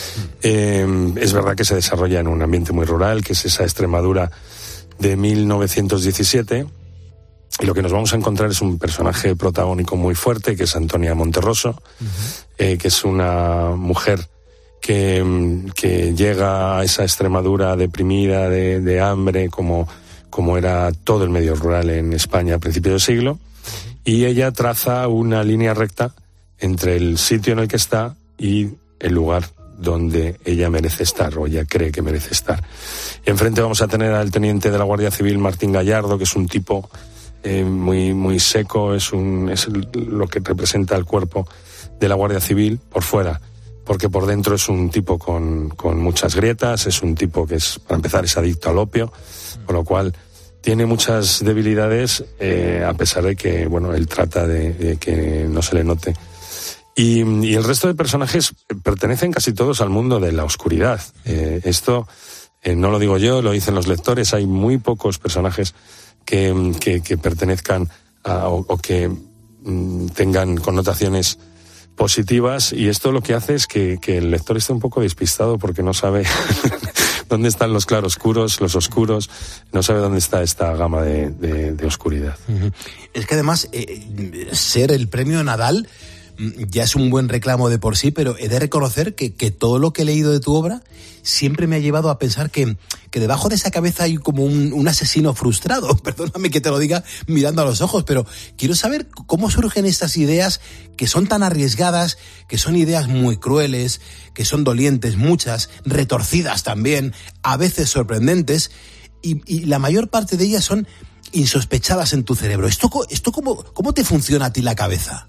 Eh, es verdad que se desarrolla en un ambiente muy rural, que es esa Extremadura de mil novecientos diecisiete. Y lo que nos vamos a encontrar es un personaje protagónico muy fuerte, que es Antonia Monterroso, uh-huh. eh, que es una mujer que, que llega a esa Extremadura deprimida, de, de hambre, como, como era todo el medio rural en España a principios del siglo, y ella traza una línea recta entre el sitio en el que está y el lugar donde ella merece estar, o ella cree que merece estar. Y enfrente vamos a tener al teniente de la Guardia Civil, Martín Gallardo, que es un tipo Eh, muy muy seco, es un es el, lo que representa el cuerpo de la Guardia Civil por fuera, porque por dentro es un tipo con, con muchas grietas, es un tipo que es, para empezar, es adicto al opio, con lo cual tiene muchas debilidades, eh, a pesar de que, bueno, él trata de, de que no se le note. Y, y el resto de personajes pertenecen casi todos al mundo de la oscuridad. Eh, esto eh, no lo digo yo, lo dicen los lectores, hay muy pocos personajes Que, que, que pertenezcan a, o, o que mm, tengan connotaciones positivas, y esto lo que hace es que, que el lector esté un poco despistado, porque no sabe dónde están los claroscuros, los oscuros, no sabe dónde está esta gama de, de, de oscuridad.
Uh-huh. Es que además eh, ser el premio Nadal ya es un buen reclamo de por sí, pero he de reconocer que, que todo lo que he leído de tu obra siempre me ha llevado a pensar que, que debajo de esa cabeza hay como un, un asesino frustrado. Perdóname que te lo diga mirando a los ojos, pero quiero saber cómo surgen estas ideas que son tan arriesgadas, que son ideas muy crueles, que son dolientes, muchas, retorcidas también, a veces sorprendentes, y, y la mayor parte de ellas son insospechadas en tu cerebro. ¿Esto, esto cómo, cómo te funciona a ti la cabeza?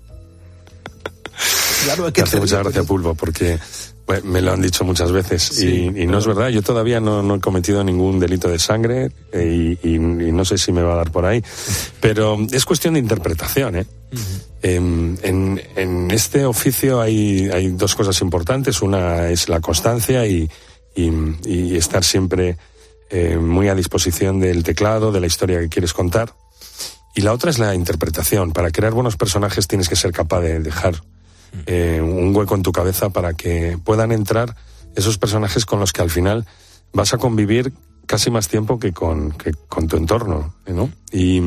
Claro, me hace mucha gracia, Pulpo, porque bueno, me lo han dicho muchas veces, sí, y, y no es verdad. Yo todavía no, no he cometido ningún delito de sangre, eh, y, y, y no sé si me va a dar por ahí, pero es cuestión de interpretación, ¿eh? Uh-huh. En, en, en este oficio hay, hay dos cosas importantes. Una es la constancia y, y, y estar siempre eh, muy a disposición del teclado, de la historia que quieres contar. Y la otra es la interpretación. Para crear buenos personajes tienes que ser capaz de dejar Eh, un hueco en tu cabeza para que puedan entrar esos personajes con los que al final vas a convivir casi más tiempo que con, que con tu entorno, ¿no? Y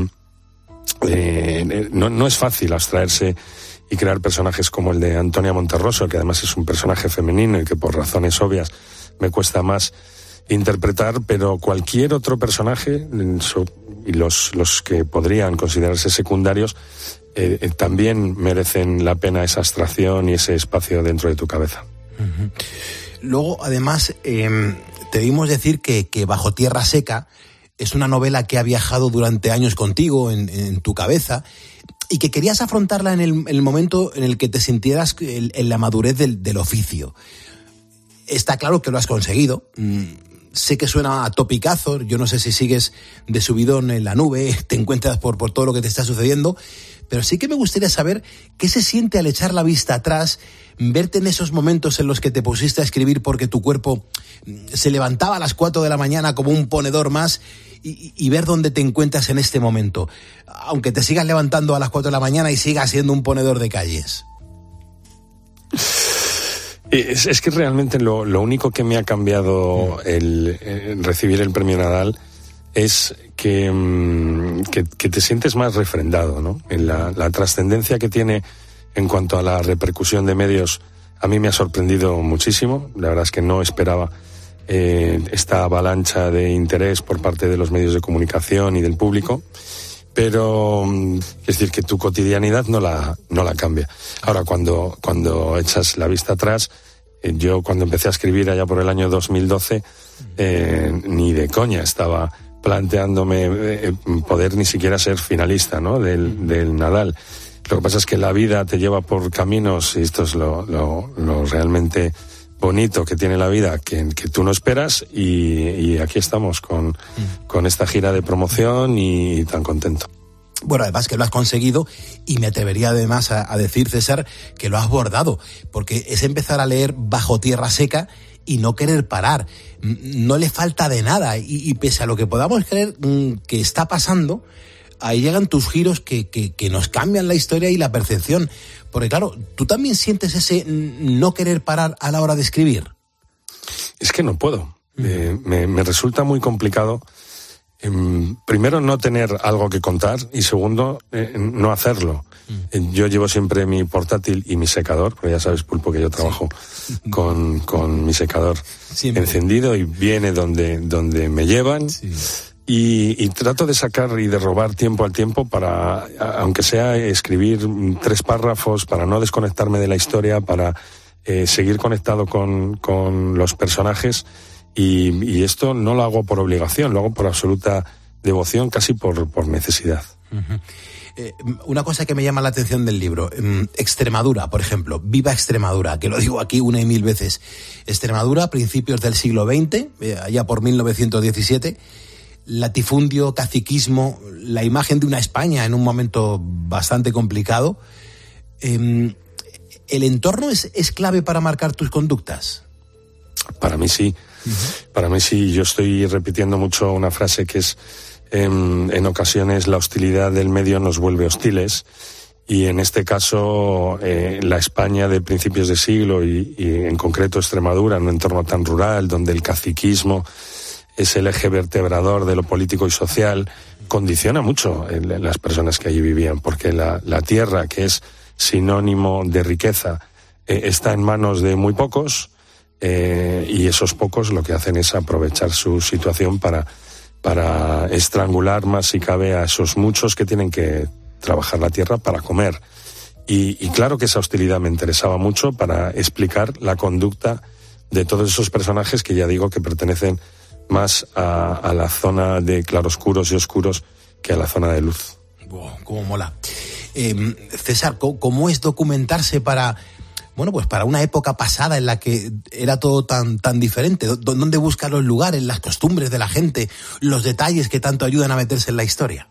eh, no, no es fácil abstraerse y crear personajes como el de Antonia Monterroso, que además es un personaje femenino y que por razones obvias me cuesta más interpretar, pero cualquier otro personaje, y los, los que podrían considerarse secundarios, Eh, eh, también merecen la pena esa abstracción y ese espacio dentro de tu cabeza.
Uh-huh. Luego, además, eh, te vimos decir que, que Bajo Tierra Seca es una novela que ha viajado durante años contigo, en, en tu cabeza, y que querías afrontarla en el, en el momento en el que te sintieras en, en la madurez del, del oficio. está claro que lo has conseguido. Sé que suena a topicazo, yo no sé si sigues de subidón en la nube, te encuentras por, por todo lo que te está sucediendo, pero sí que me gustaría saber qué se siente al echar la vista atrás, verte en esos momentos en los que te pusiste a escribir porque tu cuerpo se levantaba a las cuatro de la mañana como un ponedor más y, y ver dónde te encuentras en este momento, aunque te sigas levantando a las cuatro de la mañana y sigas siendo un ponedor de calles.
Es, es que realmente lo, lo único que me ha cambiado el, el recibir el premio Nadal es que, que, que te sientes más refrendado, ¿no? En la, la trascendencia que tiene en cuanto a la repercusión de medios, a mí me ha sorprendido muchísimo. La verdad es que no esperaba eh, esta avalancha de interés por parte de los medios de comunicación y del público, pero es decir que tu cotidianidad no la, no la cambia. Ahora, cuando, cuando echas la vista atrás, eh, yo cuando empecé a escribir allá por el año dos mil doce, eh, ni de coña estaba planteándome eh, poder ni siquiera ser finalista, ¿no? del, del Nadal. Lo que pasa es que la vida te lleva por caminos, y esto es lo, lo, lo realmente bonito que tiene la vida, que, que tú no esperas, y, y aquí estamos con, mm. con esta gira de promoción y tan contento.
Bueno, además que lo has conseguido, y me atrevería además a, a decir, César, que lo has bordado, porque es empezar a leer Bajo tierra seca y no querer parar. No le falta de nada, y, y pese a lo que podamos creer mmm, que está pasando, ahí llegan tus giros que, que, que nos cambian la historia y la percepción. Porque claro, ¿tú también sientes ese no querer parar a la hora de escribir?
Es que no puedo. Uh-huh. Eh, me, me resulta muy complicado. Eh, primero, no tener algo que contar, y segundo, eh, no hacerlo. Uh-huh. Eh, yo llevo siempre mi portátil y mi secador, porque ya sabes, Pulpo, que yo trabajo sí. con, con mi secador siempre encendido, y viene donde, donde me llevan. Sí. Y, y trato de sacar y de robar tiempo al tiempo para, aunque sea escribir tres párrafos, para no desconectarme de la historia, para eh, seguir conectado con, con los personajes. Y, y esto no lo hago por obligación, lo hago por absoluta devoción, casi por, por necesidad.
Uh-huh. Eh, una cosa que me llama la atención del libro, eh, Extremadura, por ejemplo, viva Extremadura, que lo digo aquí una y mil veces. Extremadura, principios del siglo veinte, eh, allá por mil novecientos diecisiete, latifundio, caciquismo, la imagen de una España en un momento bastante complicado. Eh, ¿El entorno es, es clave para marcar tus conductas?
Para mí sí. Uh-huh. Para mí sí. Yo estoy repitiendo mucho una frase que es, en, en ocasiones la hostilidad del medio nos vuelve hostiles, y en este caso eh, la España de principios de siglo y, y en concreto Extremadura, en un entorno tan rural donde el caciquismo es el eje vertebrador de lo político y social, condiciona mucho en las personas que allí vivían, porque la, la tierra, que es sinónimo de riqueza, eh, está en manos de muy pocos, eh, y esos pocos lo que hacen es aprovechar su situación para, para estrangular más si cabe a esos muchos que tienen que trabajar la tierra para comer. Y, y claro que esa hostilidad me interesaba mucho para explicar la conducta de todos esos personajes que ya digo que pertenecen más a, a la zona de claroscuros y oscuros que a la zona de luz.
Wow, cómo mola. Eh, César, ¿cómo es documentarse para, bueno, pues para una época pasada en la que era todo tan, tan diferente? ¿Dónde buscar los lugares, las costumbres de la gente, los detalles que tanto ayudan a meterse en la historia?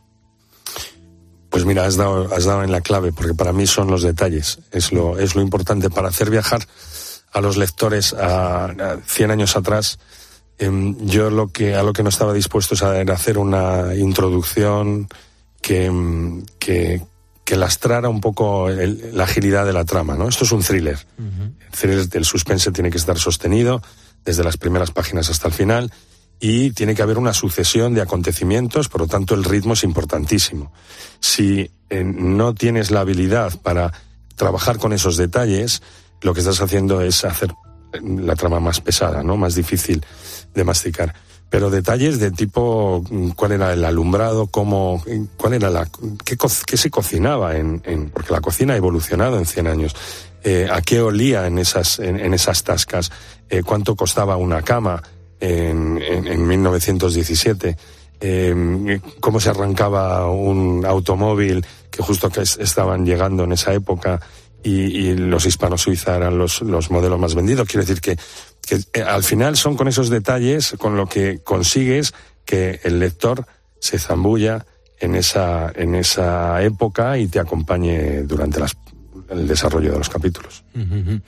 Pues mira, has dado, has dado en la clave, porque para mí son los detalles, es lo, es lo importante para hacer viajar a los lectores a, a cien años atrás. Yo lo que a lo que no estaba dispuesto es a hacer una introducción que, que, que lastrara un poco el, la agilidad de la trama, ¿no? Esto es un thriller. Uh-huh. El thriller del suspense tiene que estar sostenido desde las primeras páginas hasta el final, y tiene que haber una sucesión de acontecimientos, por lo tanto el ritmo es importantísimo. Si eh, no tienes la habilidad para trabajar con esos detalles, lo que estás haciendo es hacer la trama más pesada, ¿no? Más difícil de masticar. Pero detalles de tipo cuál era el alumbrado, cómo, cuál era la, qué, qué se cocinaba en, en, porque la cocina ha evolucionado en cien años, eh, a qué olía en esas, en, en esas tascas, eh, cuánto costaba una cama en, en, en mil novecientos diecisiete, eh, cómo se arrancaba un automóvil que justo que estaban llegando en esa época, y, y los hispanos Suiza eran los, los modelos más vendidos. Quiero decir que que eh, al final son con esos detalles con lo que consigues que el lector se zambulla en esa, en esa época y te acompañe durante las, el desarrollo de los capítulos.
Uh-huh.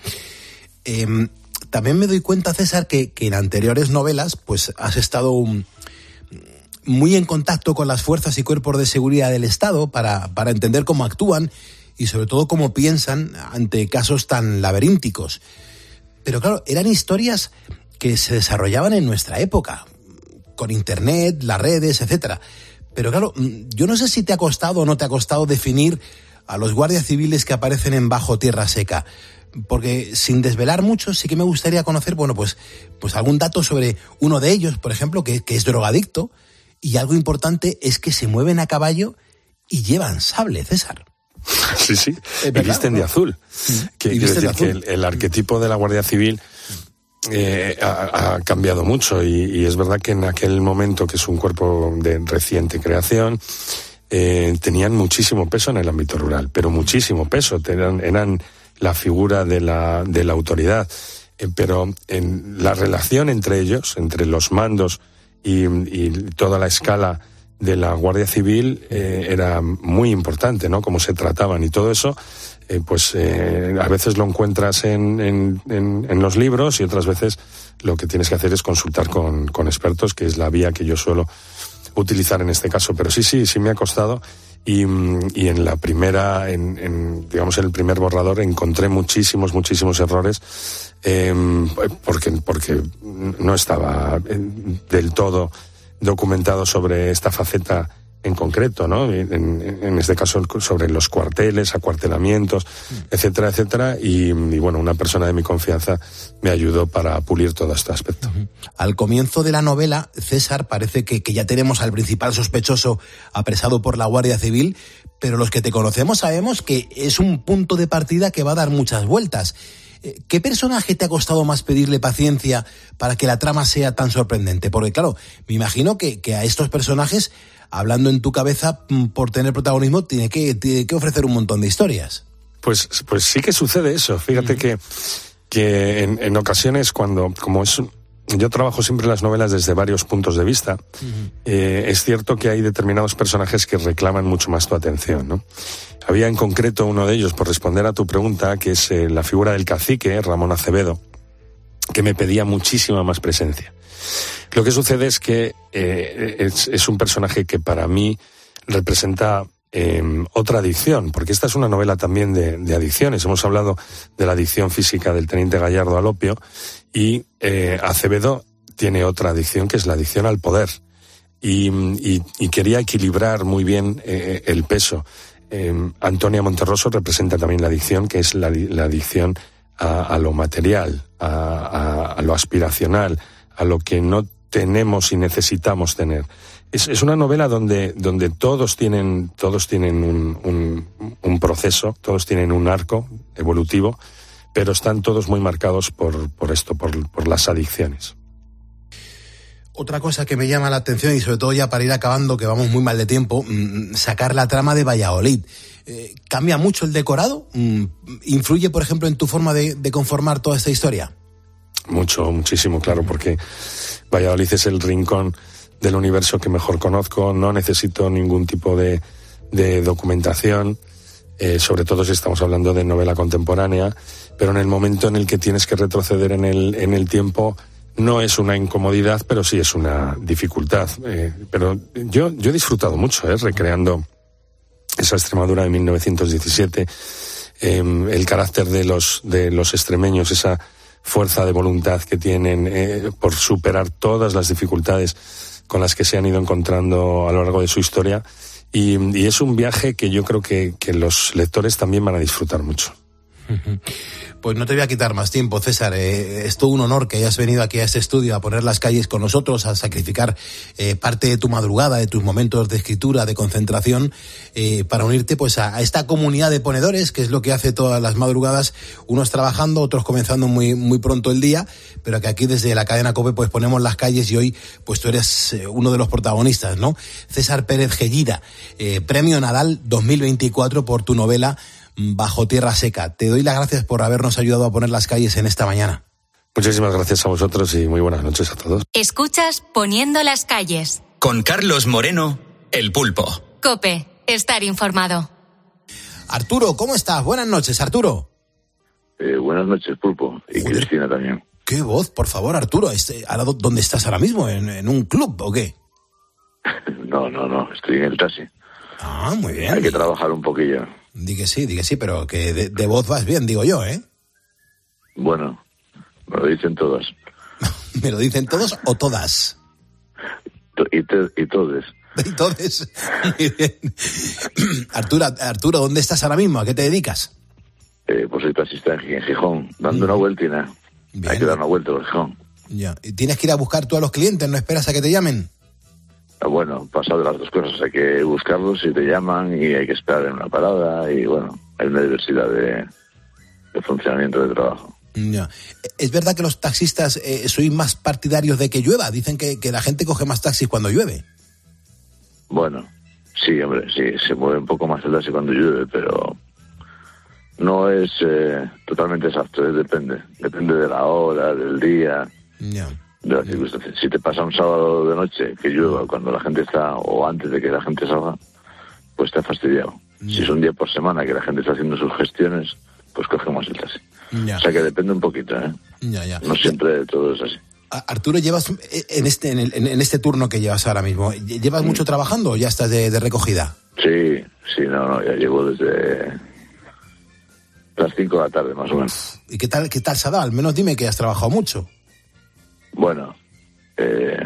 Eh, también me doy cuenta, César, que, que en anteriores novelas pues has estado un, muy en contacto con las fuerzas y cuerpos de seguridad del Estado para, para entender cómo actúan y sobre todo cómo piensan ante casos tan laberínticos. Pero claro, eran historias que se desarrollaban en nuestra época, con internet, las redes, etcétera. Pero claro, yo no sé si te ha costado o no te ha costado definir a los guardias civiles que aparecen en Bajo Tierra Seca. Porque sin desvelar mucho, sí que me gustaría conocer, bueno, pues, pues algún dato sobre uno de ellos, por ejemplo, que, que es drogadicto. Y algo importante es que se mueven a caballo y llevan sable, César.
Sí, sí, y visten de azul. Que, quiero decir que el, el arquetipo de la Guardia Civil Eh, ha, ha cambiado mucho y, y es verdad que en aquel momento, que es un cuerpo de reciente creación, eh, tenían muchísimo peso en el ámbito rural, pero muchísimo peso, tenían, eran la figura de la, de la autoridad, eh, pero en la relación entre ellos, entre los mandos y, y toda la escala de la Guardia Civil eh, era muy importante, ¿no? Cómo se trataban y todo eso. Eh, pues eh, a veces lo encuentras en, en, en, en los libros y otras veces lo que tienes que hacer es consultar con, con expertos, que es la vía que yo suelo utilizar en este caso. Pero sí, sí, sí me ha costado y, y en la primera, en, en, digamos, en el primer borrador encontré muchísimos, muchísimos errores eh, porque, porque no estaba del todo documentado sobre esta faceta en concreto, ¿no? En, en este caso sobre los cuarteles, acuartelamientos, etcétera, etcétera, y, y bueno, una persona de mi confianza me ayudó para pulir todo este aspecto.
Uh-huh. Al comienzo de la novela, César, parece que, que ya tenemos al principal sospechoso apresado por la Guardia Civil, pero los que te conocemos sabemos que es un punto de partida que va a dar muchas vueltas. ¿Qué personaje te ha costado más pedirle paciencia para que la trama sea tan sorprendente? Porque claro, me imagino que, que a estos personajes, hablando en tu cabeza, por tener protagonismo, tiene que, tiene que ofrecer un montón de historias.
Pues, pues sí que sucede eso. Fíjate uh-huh. que, que en, en ocasiones cuando, como es, yo trabajo siempre las novelas desde varios puntos de vista, uh-huh. eh, es cierto que hay determinados personajes que reclaman mucho más tu atención, ¿no? Había en concreto uno de ellos, por responder a tu pregunta, que es eh, la figura del cacique, Ramón Acevedo, que me pedía muchísima más presencia. Lo que sucede es que eh, es, es un personaje que para mí representa eh, otra adicción, porque esta es una novela también de, de adicciones. Hemos hablado de la adicción física del teniente Gallardo al opio y eh, Acevedo tiene otra adicción, que es la adicción al poder. Y, y, y quería equilibrar muy bien eh, el peso. Eh, Antonia Monterroso representa también la adicción, que es la, la adicción a, a lo material, a, a, a lo aspiracional, a lo que no tenemos y necesitamos tener. Es, es una novela donde, donde todos tienen, todos tienen un, un, un proceso, todos tienen un arco evolutivo, pero están todos muy marcados por, por esto, por, por las adicciones.
Otra cosa que me llama la atención, y sobre todo ya para ir acabando, que vamos muy mal de tiempo, mmm, sacar la trama de Valladolid. Eh, ¿Cambia mucho el decorado? Mm, ¿Influye, por ejemplo, en tu forma de, de conformar toda esta historia?
Mucho, muchísimo, claro, porque Valladolid es el rincón del universo que mejor conozco, no necesito ningún tipo de, de documentación, eh, sobre todo si estamos hablando de novela contemporánea, pero en el momento en el que tienes que retroceder en el, en el tiempo, no es una incomodidad, pero sí es una dificultad. Eh, pero yo, yo he disfrutado mucho, eh, recreando esa Extremadura de mil novecientos diecisiete, eh, el carácter de los, de los extremeños, esa fuerza de voluntad que tienen eh, por superar todas las dificultades con las que se han ido encontrando a lo largo de su historia. Y, y es un viaje que yo creo que, que los lectores también van a disfrutar mucho.
Pues no te voy a quitar más tiempo, César. Eh, es todo un honor que hayas venido aquí a este estudio a poner las calles con nosotros, a sacrificar eh, parte de tu madrugada, de tus momentos de escritura, de concentración, eh, para unirte pues a, a esta comunidad de ponedores, que es lo que hace todas las madrugadas, unos trabajando, otros comenzando muy muy pronto el día, pero que aquí desde la cadena COPE pues ponemos las calles y hoy pues tú eres eh, uno de los protagonistas, ¿no? César Pérez Gellida, eh, Premio Nadal dos mil veinticuatro por tu novela Bajo Tierra Seca. Te doy las gracias por habernos ayudado a poner las calles en esta mañana.
Muchísimas gracias a vosotros y muy buenas noches a todos.
Escuchas Poniendo las calles.
Con Carlos Moreno, El Pulpo.
COPE, estar informado.
Arturo, ¿cómo estás? Buenas noches, Arturo.
Eh, buenas noches, Pulpo. Y Joder. Cristina también.
¿Qué voz? Por favor, Arturo. Este, ¿dónde estás ahora mismo? ¿En, en un club o qué?
No, no, no. Estoy en el taxi.
Ah, muy bien.
Hay que trabajar un poquillo.
Di que sí, di que sí, pero que de, de voz vas bien, digo yo, ¿eh?
Bueno, me lo dicen todas.
¿Me lo dicen todos o todas?
Y, te, y todes.
Y todes. Muy bien. Arturo, Arturo, ¿dónde estás ahora mismo? ¿A qué te dedicas?
Eh, pues soy taxista en Gijón, dando una vueltina. Bien. Hay que dar una vuelta por Gijón.
Ya. ¿Y tienes que ir a buscar tú a los clientes? ¿No esperas a que te llamen?
Bueno, pasa de las dos cosas. Hay que buscarlos y te llaman y hay que esperar en una parada y bueno, hay una diversidad de, de funcionamiento de trabajo.
Ya. ¿Es verdad que los taxistas eh, sois más partidarios de que llueva? Dicen que, que la gente coge más taxis cuando llueve.
Bueno, sí, hombre, sí, se mueve un poco más el taxi cuando llueve, pero no es eh, totalmente exacto, ¿eh? depende. Depende de la hora, del día,
ya.
de las circunstancias. Si te pasa un sábado de noche que llueva cuando la gente está, o antes de que la gente salga, pues te ha fastidiado. Ya. Si es un día por semana que la gente está haciendo sus gestiones, pues cogemos el taxi.
Ya.
O sea que depende un poquito, ¿eh?
Ya, ya.
No siempre todo es así.
Arturo, llevas en este en, el, en este turno que llevas ahora mismo, ¿llevas mucho trabajando o ya estás de, de recogida?
Sí, sí, no, no, ya llevo desde las cinco de la tarde más o menos.
¿Y qué tal, qué tal se ha dado? Al menos dime que has trabajado mucho.
Bueno, eh,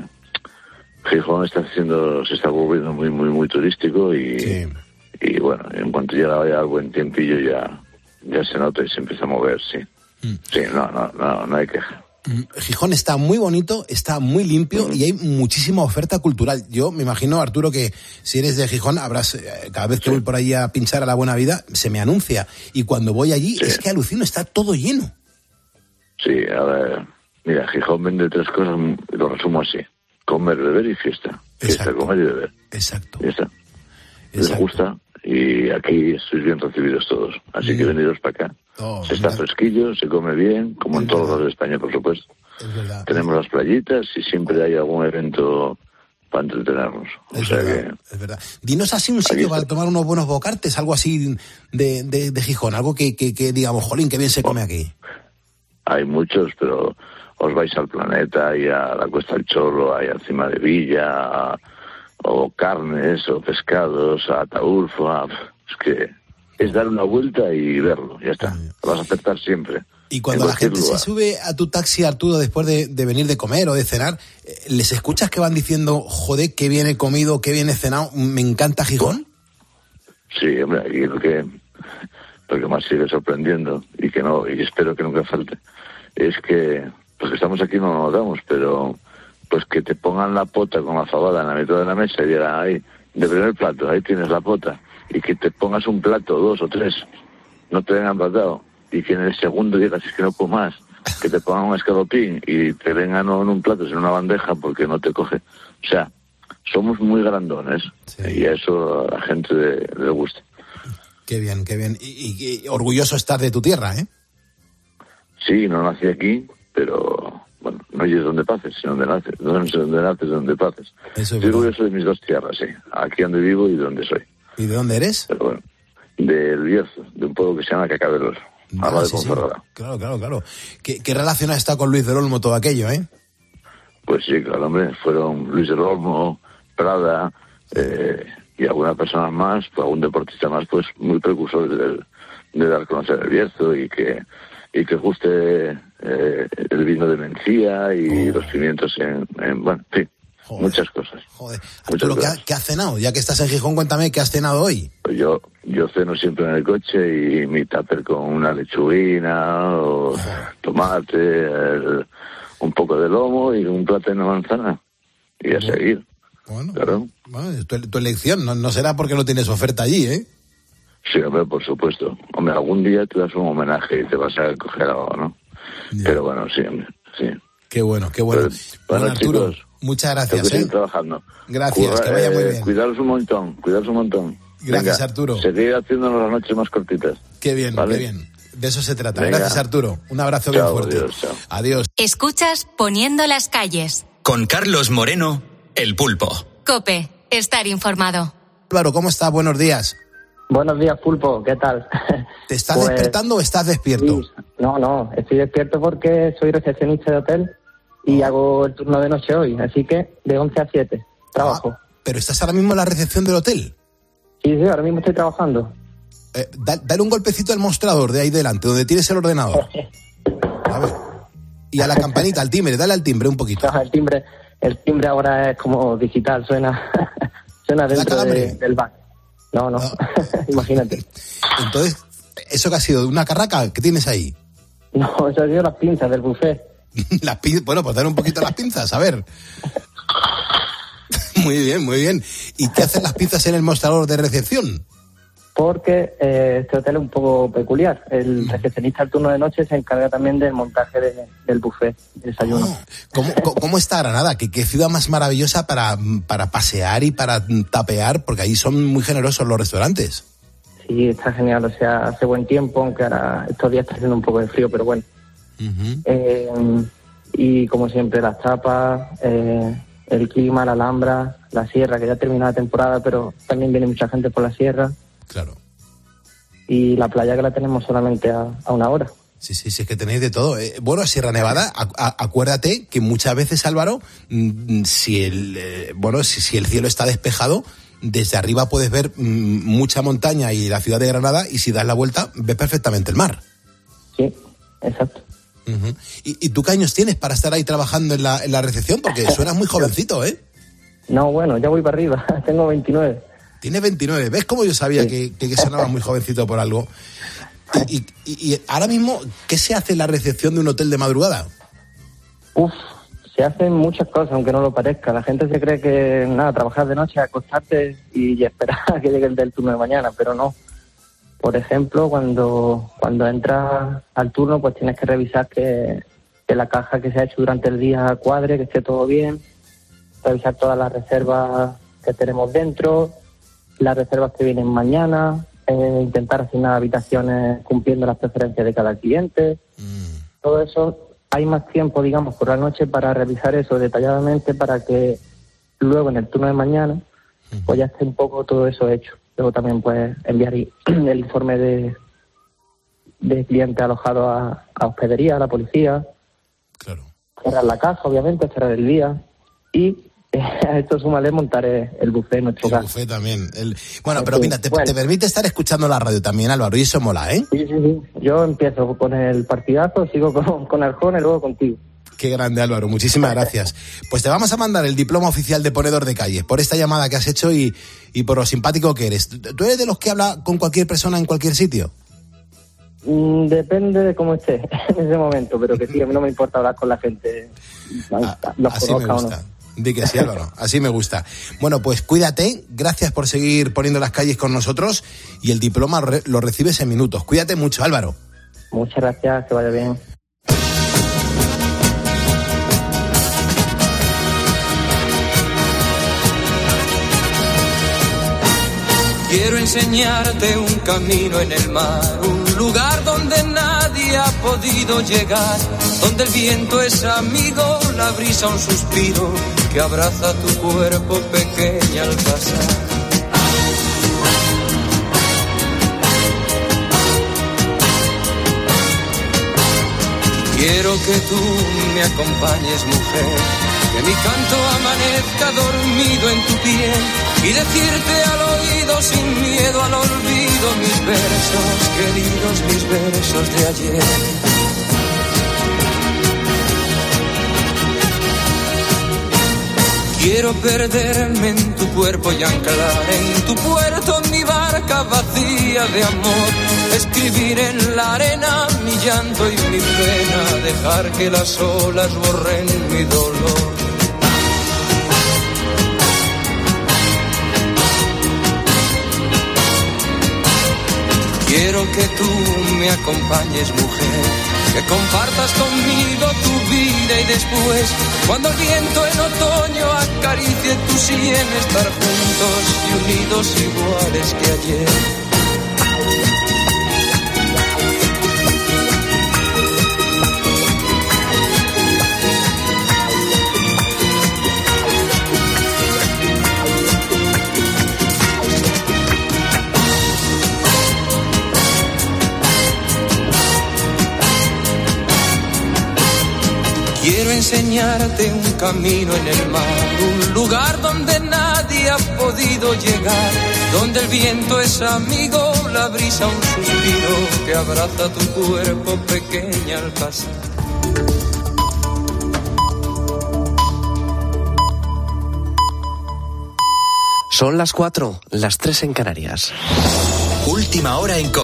Gijón está haciendo, se está volviendo muy, muy, muy turístico y, sí. y bueno, en cuanto llega ya el buen tiempillo ya, ya se nota y se empieza a mover, sí. Mm. Sí, no, no, no, no hay queja.
Gijón está muy bonito, está muy limpio y hay muchísima oferta cultural. Yo me imagino, Arturo, que si eres de Gijón, habrás, cada vez que voy por ahí a pinchar a la Buena Vida, se me anuncia. Y cuando voy allí, sí. es que alucino, está todo lleno.
Sí, a ver, mira, Gijón vende tres cosas, lo resumo así: comer, beber y fiesta. Fiesta, Exacto. comer y beber.
Exacto.
Y está. Les gusta y aquí sois bien recibidos todos. Así mm. que venidos para acá. Oh, se está fresquillo, se come bien, como es en todos los de España, por supuesto.
Es verdad.
Tenemos las playitas y siempre hay algún evento para entretenernos. O
es,
sea
verdad,
que,
es verdad. Dinos así un sitio para tomar unos buenos bocartes, algo así de, de, de Gijón, algo que, que, que digamos, jolín, qué bien se come aquí.
Hay muchos, pero os vais al Planeta y a la Cuesta del Chorro, ahí encima de Villa, a, o carnes, o pescados, a Ataulfo, a, es que es dar una vuelta y verlo, ya está. Lo vas a aceptar siempre.
Y cuando la gente lugar. se sube a tu taxi, Arturo, después de, de venir de comer o de cenar, ¿les escuchas que van diciendo, joder, qué bien he comido, qué bien he cenado, me encanta Gijón?
Sí, hombre, aquí lo que, lo que más sigue sorprendiendo, y que no, y espero que nunca falte, es que, pues que estamos aquí no lo notamos, pero pues que te pongan la pota con la fabada en la mitad de la mesa y digan, ahí, de primer plato, ahí tienes la pota. Y que te pongas un plato, dos o tres, no te vengan emplatado, y que en el segundo digas, es que no puedo más, que te pongan un escalopín y te vengan no en un plato, sino en una bandeja porque no te coge. O sea, somos muy grandones, sí. y a eso a la gente le, le gusta.
Qué bien, qué bien. Y, y, y orgulloso estar de tu tierra, ¿eh?
Sí, no nací aquí, pero bueno, no es donde pases, sino donde naces. No sé dónde naces, donde pases.
Eso es
Estoy orgulloso de mis dos tierras, sí. Aquí donde vivo y donde soy.
¿Y de dónde eres?
Pero bueno, del Bierzo, de un pueblo que se llama Cacabelos,
ah,
al lado
sí,
de Ponferrada.
Sí. Claro, claro, claro. ¿Qué, qué relación está con Luis del Olmo todo aquello, eh?
Pues sí, claro, hombre. Fueron Luis del Olmo, Prada, eh, y algunas personas más, pues, algún deportista más, pues muy precursores de, de dar a conocer el Bierzo y que y que guste eh, el vino de Mencía y oh. los pimientos en, en bueno, sí. Joder. Muchas cosas.
Joder. Arturo, ¿qué, ¿qué has cenado? Ya que estás en Gijón, cuéntame, ¿qué has cenado hoy?
Pues yo yo ceno siempre en el coche y mi tupper con una lechuguina o Joder. tomate, el, un poco de lomo y un plátano de manzana. Y a bueno. seguir.
Bueno,
claro.
Bueno, tu, tu elección. No, no será porque no tienes oferta allí, ¿eh?
Sí, hombre, por supuesto. Hombre, algún día te das un homenaje y te vas a coger algo, ¿no? Ya. Pero bueno, sí, hombre, sí.
Qué bueno, qué bueno.
Pero, bueno, bueno, Arturo, chicos,
muchas gracias,
¿eh?
trabajando. Gracias, Curra, que vaya muy bien.
Eh, cuidaros un montón, cuidaros un montón.
Gracias,
Venga,
Arturo.
Seguir haciéndonos las noches más cortitas.
Qué bien,
¿vale?
qué bien. De eso se trata.
Venga.
Gracias, Arturo. Un abrazo
Chao,
bien fuerte.
adiós, chao.
Adiós.
Escuchas Poniendo las calles.
Con Carlos Moreno, El Pulpo.
COPE. Estar informado.
Álvaro, ¿cómo estás? Buenos días.
Buenos días, Pulpo. ¿Qué tal?
¿Te estás
Pues,
despertando o estás despierto?
sí. No, no. Estoy despierto porque soy recepcionista de hotel y hago el turno de noche hoy. Así que de once a siete trabajo.
Ah, ¿pero estás ahora mismo en la recepción del hotel?
Sí, sí, ahora mismo estoy trabajando.
Eh, da- dale un golpecito al mostrador de ahí delante, donde tienes el ordenador. A ver. Y a la campanita, al timbre, dale al timbre un poquito.
No, el timbre, el timbre ahora es como digital, suena, suena dentro de- del bar. No, no, imagínate.
Entonces, ¿eso que ha sido? ¿Una carraca que tienes ahí?
No, eso ha sido las pinzas del buffet.
Las pin- bueno, pues dale un poquito las pinzas, a ver. Muy bien, muy bien. ¿Y qué hacen las pinzas en el mostrador de recepción?
Porque eh, este hotel es un poco peculiar. El recepcionista al turno de noche se encarga también del montaje de- del buffet, de desayuno.
¿Cómo, cómo- cómo está Granada? ¿Qué, qué ciudad más maravillosa para, para pasear y para mm, tapear? Porque ahí son muy generosos los restaurantes.
Sí, está genial. O sea, hace buen tiempo, aunque ahora estos días está haciendo un poco de frío, pero bueno. Eh, y como siempre, las tapas, eh, el clima, la Alhambra, la Sierra, que ya terminó la temporada, pero también viene mucha gente por la Sierra.
Claro.
Y la playa que la tenemos solamente a, a una hora.
Sí, sí, sí, es que tenéis de todo. Eh, bueno, Sierra Nevada, a- a- acuérdate que muchas veces, Álvaro, mm, si el, eh, bueno, si, si el cielo está despejado, desde arriba puedes ver mm, mucha montaña y la ciudad de Granada, y si das la vuelta, ves perfectamente el mar.
Sí, exacto.
Ujú. ¿Y, ¿Y tú qué años tienes para estar ahí trabajando en la, en la recepción? Porque suenas muy jovencito, ¿eh?
No, bueno, ya voy para arriba. Tengo veintinueve.
Tienes veintinueve. ¿Ves cómo yo sabía que, que, que sonaba muy jovencito por algo? Y, y- y- y ahora mismo, ¿qué se hace en la recepción de un hotel de madrugada?
Uf, se hacen muchas cosas, aunque no lo parezca. La gente se cree que, nada, trabajar de noche, acostarte y esperar a que llegue el del turno de mañana, pero no. Por ejemplo, cuando, cuando entras al turno, pues tienes que revisar que, que la caja que se ha hecho durante el día cuadre, que esté todo bien, revisar todas las reservas que tenemos dentro, las reservas que vienen mañana, eh, intentar asignar habitaciones cumpliendo las preferencias de cada cliente. Todo eso, hay más tiempo, digamos, por la noche para revisar eso detalladamente para que luego en el turno de mañana pues ya esté un poco todo eso hecho. Luego también pues enviar i- el informe de, de cliente alojado a, a hospedería, a la policía.
Claro.
Cerrar la casa, obviamente, cerrar el día. Y eh, a esto súmale montar el, el buffet en nuestro
El
caso.
buffet también. El- Bueno, pero
Sí,
mira, te,
bueno.
te permite estar escuchando la radio también, Álvaro, y eso mola, ¿eh?
Sí, sí, sí. Yo empiezo con el partidazo, sigo con, con Arjona y luego contigo.
Qué grande, Álvaro. Muchísimas gracias. Pues te vamos a mandar el diploma oficial de ponedor de calles por esta llamada que has hecho y, y por lo simpático que eres. ¿Tú eres de los que habla con cualquier persona en cualquier sitio?
Mm, depende de cómo esté en ese momento, pero que sí, a mí no me importa hablar con la gente, los
Así me
conozca o no.
gusta. Di que sí, Álvaro. Así me gusta. Bueno, pues cuídate. Gracias por seguir poniendo las calles con nosotros y el diploma re- lo recibes en minutos. Cuídate mucho, Álvaro.
Muchas gracias, que vaya bien.
Quiero enseñarte un camino en el mar, un lugar donde nadie ha podido llegar, donde el viento es amigo, la brisa un suspiro que abraza tu cuerpo pequeña al pasar. Quiero que tú me acompañes, mujer, que mi canto amanezca dormido en tu piel y decirte al oído sin miedo al olvido mis versos, queridos mis versos de ayer. Quiero perderme en tu cuerpo y anclar en tu puerto mi barca vacía de amor. Escribir en la arena mi llanto y mi pena, dejar que las olas borren mi dolor. Quiero que tú me acompañes, mujer, que compartas conmigo tu vida y después, cuando el viento en otoño acaricie tu sien, estar juntos y unidos iguales que ayer. enseñarte un camino en el mar, un lugar donde nadie ha podido llegar, donde el viento es amigo, la brisa un suspiro que abraza tu cuerpo pequeña al pasar.
Son las cuatro, las tres en Canarias.
Última hora en